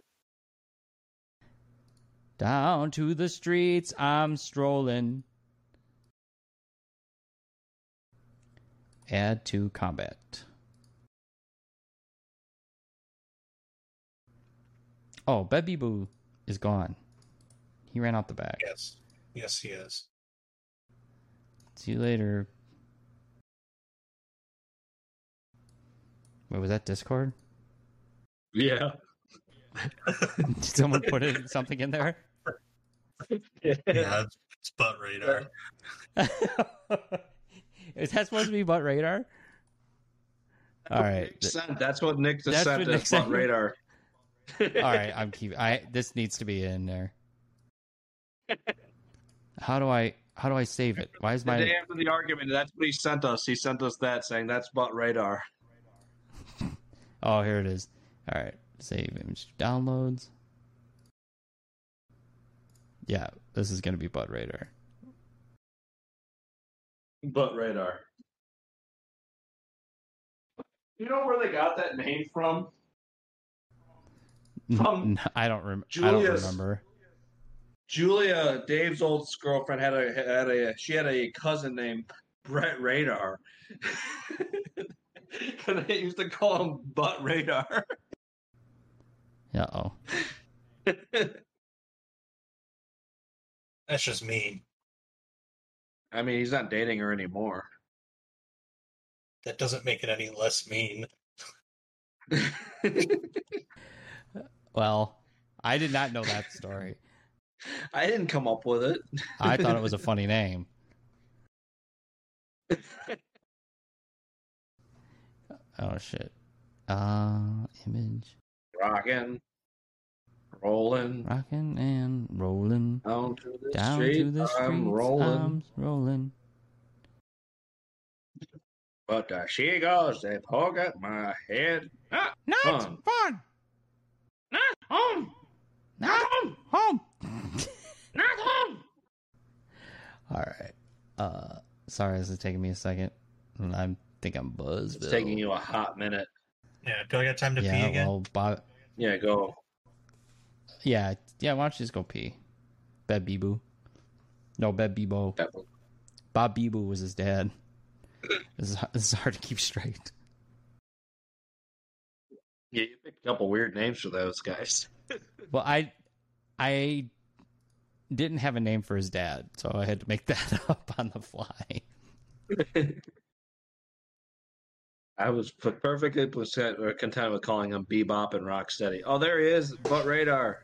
Down to the streets I'm strolling. Add to combat. Oh, Bebby Boo is gone. He ran out the back. Yes. Yes, he is. See you later. Wait, was that Discord? Yeah. Did someone put in something in there? Yeah, it's, it's butt radar. Is that supposed to be butt radar? All right. Nick sent. That's what Nick just That's sent what us Nick sent. on radar. All right, I'm keep. I this needs to be in there. How do I? How do I save it? Why is The day my? after the argument, that's what he sent us. He sent us that saying that's butt radar. Oh, here it is. All right, save image downloads. Yeah, this is gonna be butt radar. Butt radar. You know where they got that name from? From N- I don't rem- I don't Julius- remember. Julia, Dave's old girlfriend, had a had a she had a cousin named Brett Radar. And they used to call him Butt Radar. Uh oh. That's just mean. I mean, he's not dating her anymore. That doesn't make it any less mean. Well, I did not know that story. I didn't come up with it. I thought it was a funny name. Oh shit. Uh, image. Rocking, rolling, Rocking and rolling. down to the Down street. to the streets, I'm rolling. I'm rolling. But there she goes, they poke at my head. Not Not fun. fun. Not home. Not home. Home. Not home. All right. Uh, sorry, this is taking me a second. I think I'm buzzed. It's taking you a hot minute. Yeah, do I got time to Yeah. pee again? Well, Bob. Yeah, go. Yeah. Yeah. Why don't you just go pee? Beb Beebo. No, Beb Beebo. Bob Beebo was his dad. This is, this is hard to keep straight. Yeah, you picked a couple weird names for those guys. Well, I, I didn't have a name for his dad, so I had to make that up on the fly. I was p- perfectly percent- or content with calling him Bebop and Rocksteady. Oh, there he is, Butt Radar.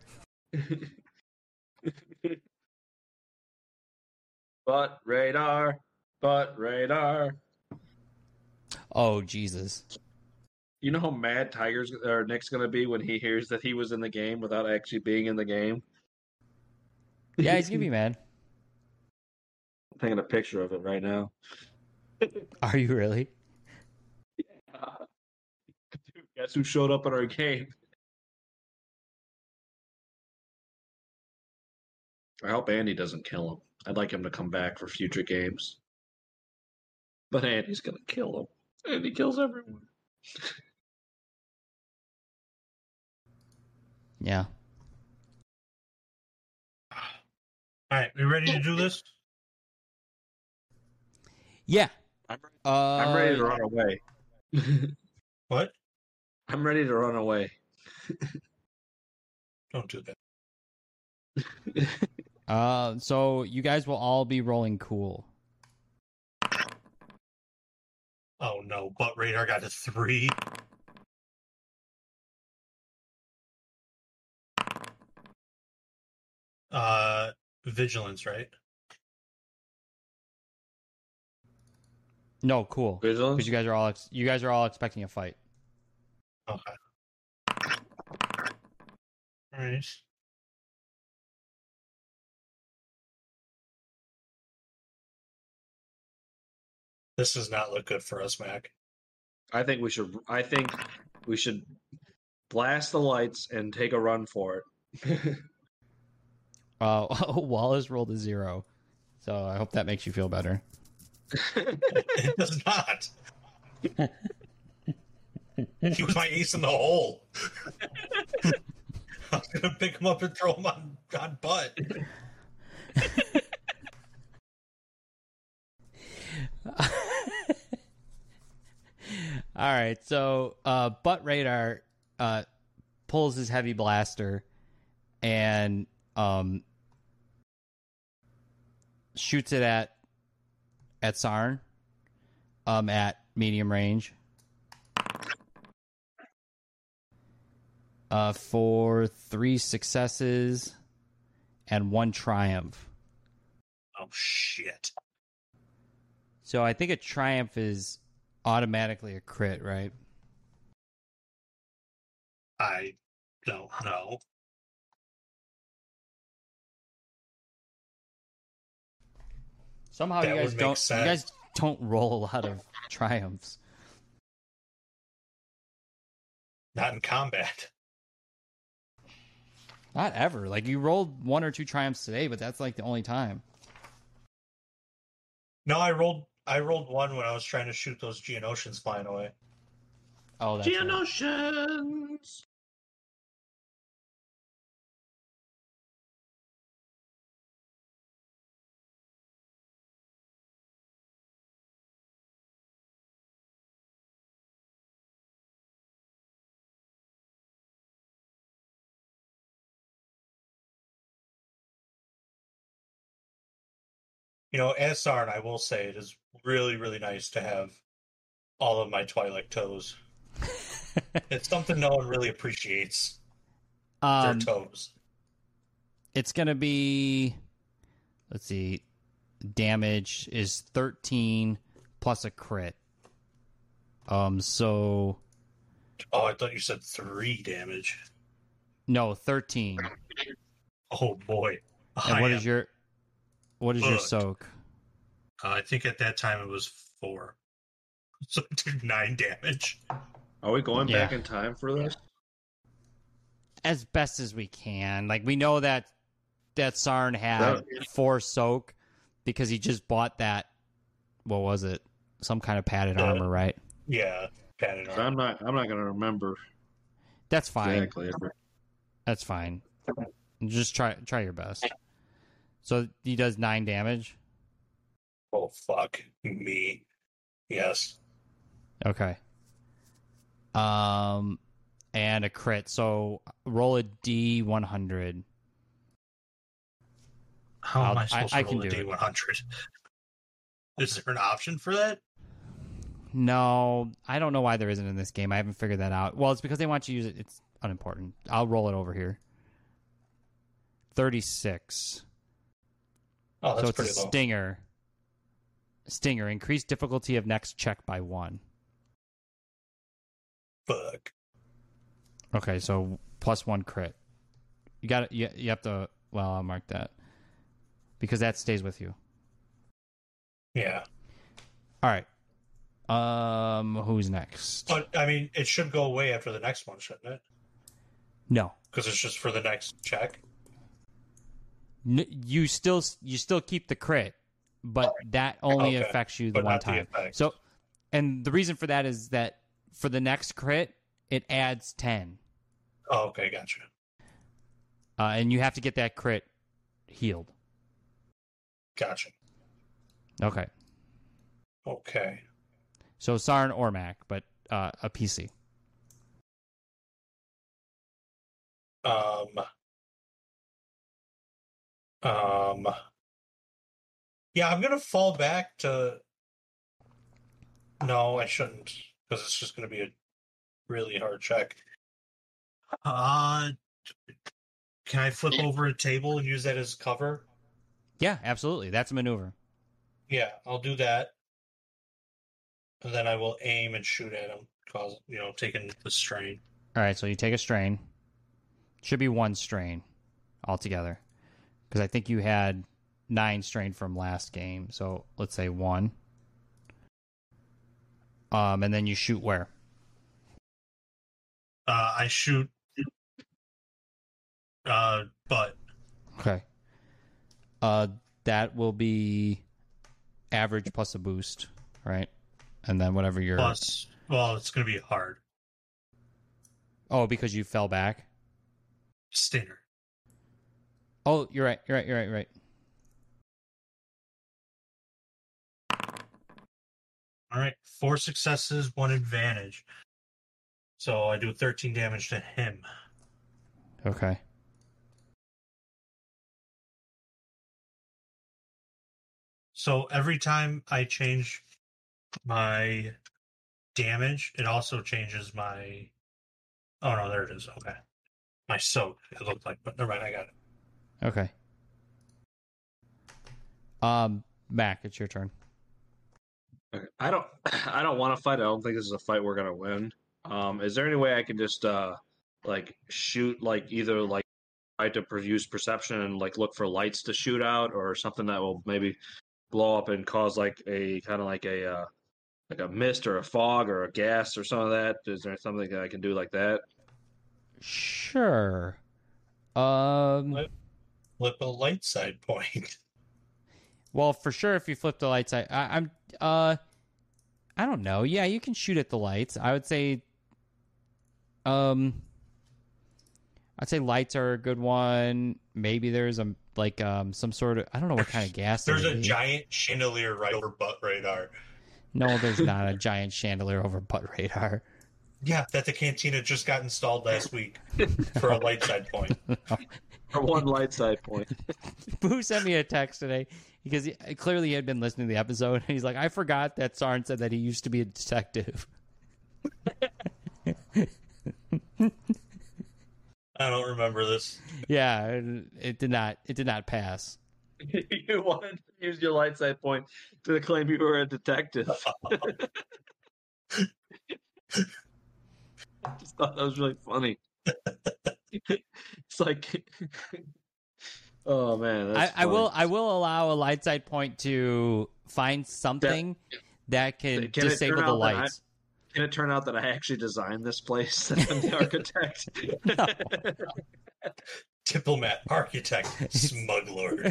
Butt Radar, Butt Radar. Oh Jesus! You know how mad Tiger's or Nick's gonna be when he hears that he was in the game without actually being in the game. Yeah, he's gonna be mad. I'm taking a picture of it right now. Are you really? Dude, guess who showed up at our game? I hope Andy doesn't kill him. I'd like him to come back for future games. But Andy's gonna kill him. Andy kills everyone. Yeah. All right, we ready to do this? Yeah. I'm, Uh, I'm ready to run away. What? I'm ready to run away. Don't do that. Uh, so you guys will all be rolling cool. Oh no, butt radar got a three. Uh, vigilance, right? No, cool. Vigilance? Because you guys are all ex- you guys are all expecting a fight. Okay. All right. This does not look good for us, Mac. I think we should. I think we should blast the lights and take a run for it. Uh, Wallace rolled a zero, so I hope that makes you feel better. It does not. He was my ace in the hole. I was gonna pick him up and throw him on, on butt. All right, so uh, Butt Radar uh, pulls his heavy blaster and um, shoots it at at Sarn um, at medium range uh, for three successes and one triumph. Oh shit! So I think a triumph is automatically a crit, right? I don't know. Somehow That you guys would make don't. sense. You guys don't roll a lot of triumphs. Not in combat. Not ever. Like you rolled one or two triumphs today, but that's like the only time. No, I rolled. I rolled one when I was trying to shoot those Geonosians flying away. Oh, that's right. Geonosians. You know, as Sarn, I will say it is really, really nice to have all of my Twilight toes. It's something no one really appreciates. um, Their toes. It's gonna be. Let's see. Damage is thirteen plus a crit. Um. So Oh, I thought you said three damage. no, thirteen. Oh boy. And I what am- is your what is your fucked. soak? Uh, I think at that time it was four. So it did nine damage. Are we going Yeah. back in time for this? As best as we can. Like we know that that Sarn had That- four soak because he just bought that. What was it? Some kind of padded Yeah. armor, right? Yeah, padded armor. I'm not. I'm not going to remember That's fine. exactly. That's fine. Just try try your best. So he does nine damage. Oh fuck me. Yes. Okay. Um, and a crit. So roll a D one hundred. How am I'll- I supposed I- I to can roll a do it. D one hundred? Is there an option for that? No, I don't know why there isn't in this game. I haven't figured that out. Well, it's because they want you to use it. It's unimportant. I'll roll it over here. thirty-six. Oh, that's So it's a pretty low. stinger. Stinger. Increase difficulty of next check by one. Fuck. Okay, so plus one crit. You got you, you have to. Well, I'll mark that because that stays with you. Yeah. All right. Um, who's next? But, I mean, it should go away after the next one, shouldn't it? No, Because it's just for the next check. N- you still you still keep the crit, but that only Okay. affects you the But one not the time. effect. So, and the reason for that is that for the next crit, it adds ten, Oh, okay, gotcha. uh, and you have to get that crit healed. Gotcha. Okay, Okay. so Sarn or Mac, but uh, a P C. Um. Um. Yeah, I'm gonna fall back to. No, I shouldn't, because it's just gonna be a really hard check. Uh, can I flip over a table and use that as cover? Yeah, absolutely. That's a maneuver. Yeah, I'll do that. And then I will aim and shoot at him, cause you know, taking the strain. All right, so you take a strain. Should be one strain altogether, because I think you had nine strain from last game. So let's say one. Um, and then you shoot where? Uh, I shoot. Uh, but Okay. Uh, that will be average plus a boost, right? And then whatever your plus, well, it's gonna be hard. oh, because you fell back. Stinger. Oh, you're right. You're right. You're right. You're right. All right, four successes, one advantage. So I do thirteen damage to him. Okay. So every time I change my damage, it also changes my. Oh no, there it is. Okay, my soak. It looked like, but never mind. I got it. Okay. Um, Mac, it's your turn. Okay. I don't I don't want to fight. I don't think this is a fight we're gonna win. Um, is there any way I can just uh like shoot like either like try to produce perception and like look for lights to shoot out or something that will maybe blow up and cause like a kind of like a uh, like a mist or a fog or a gas or some of that? Is there something that I can do like that? Sure. Um. What? Flip a light side point. Well, for sure, if you flip the lights, I, I, I'm. Uh. I don't know. Yeah, you can shoot at the lights. I would say. Um. I'd say lights are a good one. Maybe there's a like um some sort of I don't know what kind of gas. There's there a would be. giant chandelier right over butt radar. No, there's not a giant chandelier over butt radar. Yeah, that the cantina just got installed last week for a light side point. Or one light side point. Boo sent me a text today because he, clearly he had been listening to the episode. And he's like, I forgot that Sarn said that he used to be a detective. I don't remember this. Yeah, it, it did not. It did not pass. You wanted to use your light side point to claim you were a detective. I just thought that was really funny. It's like, oh man, I, that's I will. funny. I will allow a light side point to find something that can, Can it disable turn the out that I- lights. Can it turn out that I actually designed this place? That I'm the architect. Diplomat, architect, smuggler.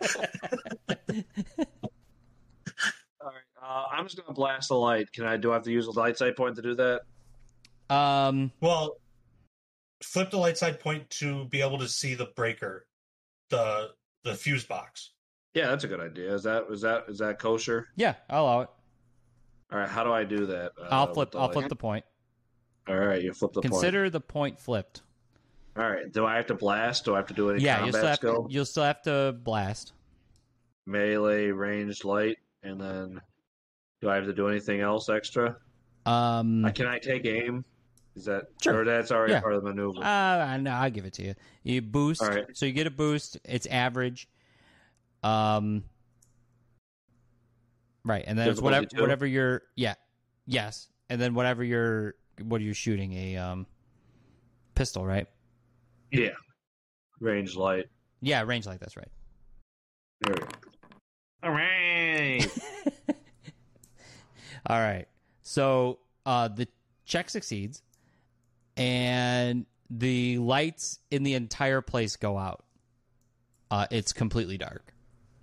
All right, uh, I'm just gonna blast the light. Can I? Do I have to use a light side point to do that? um. Well, flip the light side point to be able to see the breaker, the the fuse box. Yeah, that's a good idea. Is that is that is that kosher? Yeah, I'll allow it. All right, how do I do that? Uh, I'll with flip. the I'll light? flip the point. All right, you flip the point. Consider the point flipped. All right, do I have to blast? Do I have to do any Yeah, you'll combat still have skill? to, you'll still have to blast. Melee, ranged, light, and then do I have to do anything else extra? Um. Uh, can I take aim? Is that Sure. or that's already Yeah. part of the maneuver? Uh, no, I'll give it to you. You boost, All right. so you get a boost. It's average. Um, right, and then it's whatever Difficulty two? whatever your yeah, yes, and then whatever your what are you shooting? A um, pistol, right? Yeah. Range light. Yeah, range like that's right. There we go. All right. All right. So uh, the check succeeds, and the lights in the entire place go out. Uh, it's completely dark.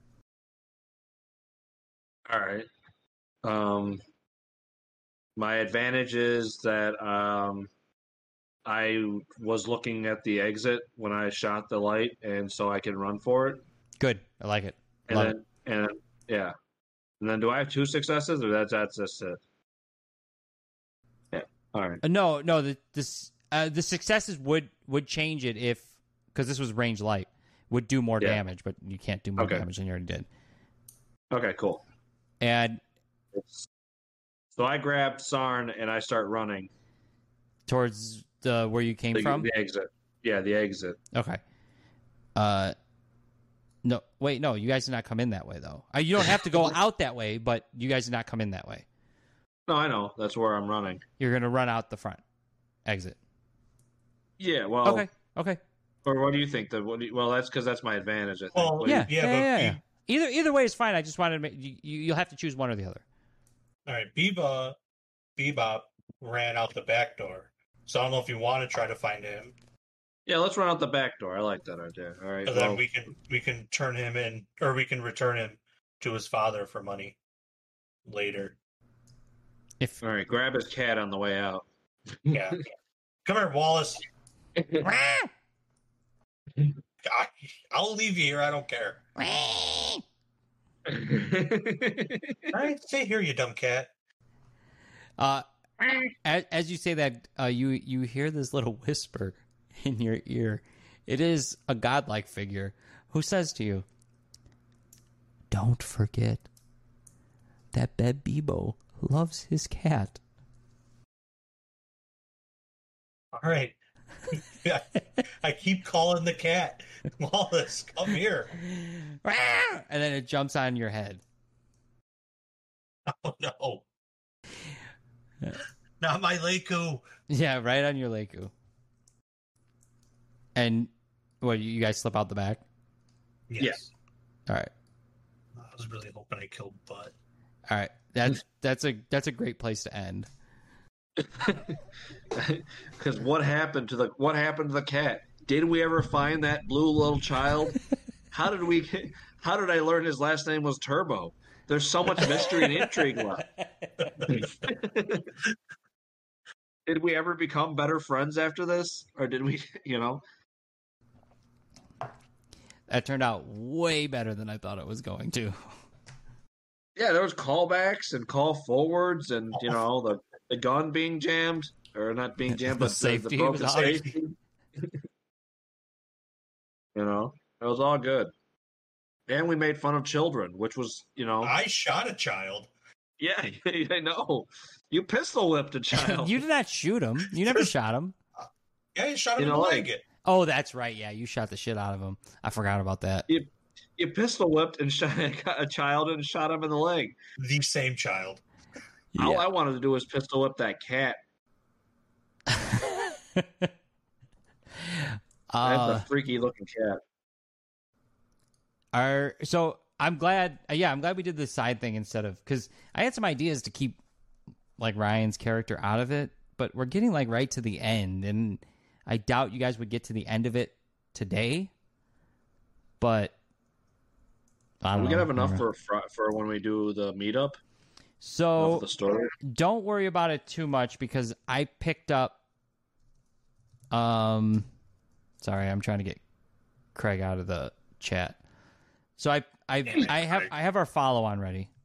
All right. Um, my advantage is that um, I was looking at the exit when I shot the light, and so I can run for it. Good. I like it. And Love then, it. and then, yeah. And then, do I have two successes, or that's that's just it? Yeah. All right. Uh, no, no. The this uh, the successes would would change it if because this was range light would do more Yeah. damage, but you can't do more Okay. damage than you already did. Okay. Cool. And So I grabbed Sarn and I start running towards the where you came the, from. the exit. Yeah, the exit. Okay. Uh, no, wait, no. You guys did not come in that way, though. Uh, you don't have to go out that way, but you guys did not come in that way. No, I know. That's where I'm running. You're gonna run out the front exit. Yeah. Well. Okay. Okay. Or what do you think? That what do you, well, that's because that's my advantage. I think. Well, What do you- Yeah. yeah, Yeah. but yeah, we- yeah. Either either way is fine. I just wanted to make you. you you'll have to choose one or the other. All right, Bebop, Bebop ran out the back door. So I don't know if you want to try to find him, yeah. Let's run out the back door. I like that idea. All right. and Well, then we can we can turn him in, or we can return him to his father for money later. If all right. Grab his cat on the way out. Yeah, come here, Wallace. I, I'll leave you here. I don't care. I stay here, you dumb cat. uh, as, as you say that, uh, you you hear this little whisper in your ear. It is a godlike figure who says to you, "Don't forget that Beb Bebo loves his cat." All right. I keep calling the cat. Wallace, come here. And then it jumps on your head. Oh no. Not my Leiku. Yeah, right on your Leiku. And what, you guys slip out the back? Yes. All right. I was really hoping I killed Butt. All right. That's that's a that's a great place to end. Because what happened to the what happened to the cat? Did we ever find that blue little child? How did we? How did I learn his last name was Turbo? There's so much mystery and intrigue left. Did we ever become better friends after this, or did we? You know. That turned out way better than I thought it was going to. Yeah, there was callbacks and call forwards, and you know the, the gun being jammed or not being jammed, The but safety the, the broken was safety. You know, it was all good, and we made fun of children, which was you know, I shot a child. yeah, I know. You pistol whipped a child. You did not shoot him. You never shot him. Yeah, I shot him In in the the leg. leg. Oh, that's right. Yeah, you shot the shit out of him. I forgot about that. You, you pistol whipped and shot a child and shot him in the leg. The same child. All Yeah. I wanted to do was pistol whip that cat. uh, That's a freaky looking cat. Our so I'm glad. uh, Yeah, I'm glad we did this side thing instead of because I had some ideas to keep like Ryan's character out of it, but we're getting like right to the end, and I doubt you guys would get to the end of it today. But I don't We know. can have enough Whatever. for fr- for when we do the meetup So of the story. don't worry about it too much because I picked up. Um, sorry, I'm trying to get Craig out of the chat. So I I I have I have our follow on ready.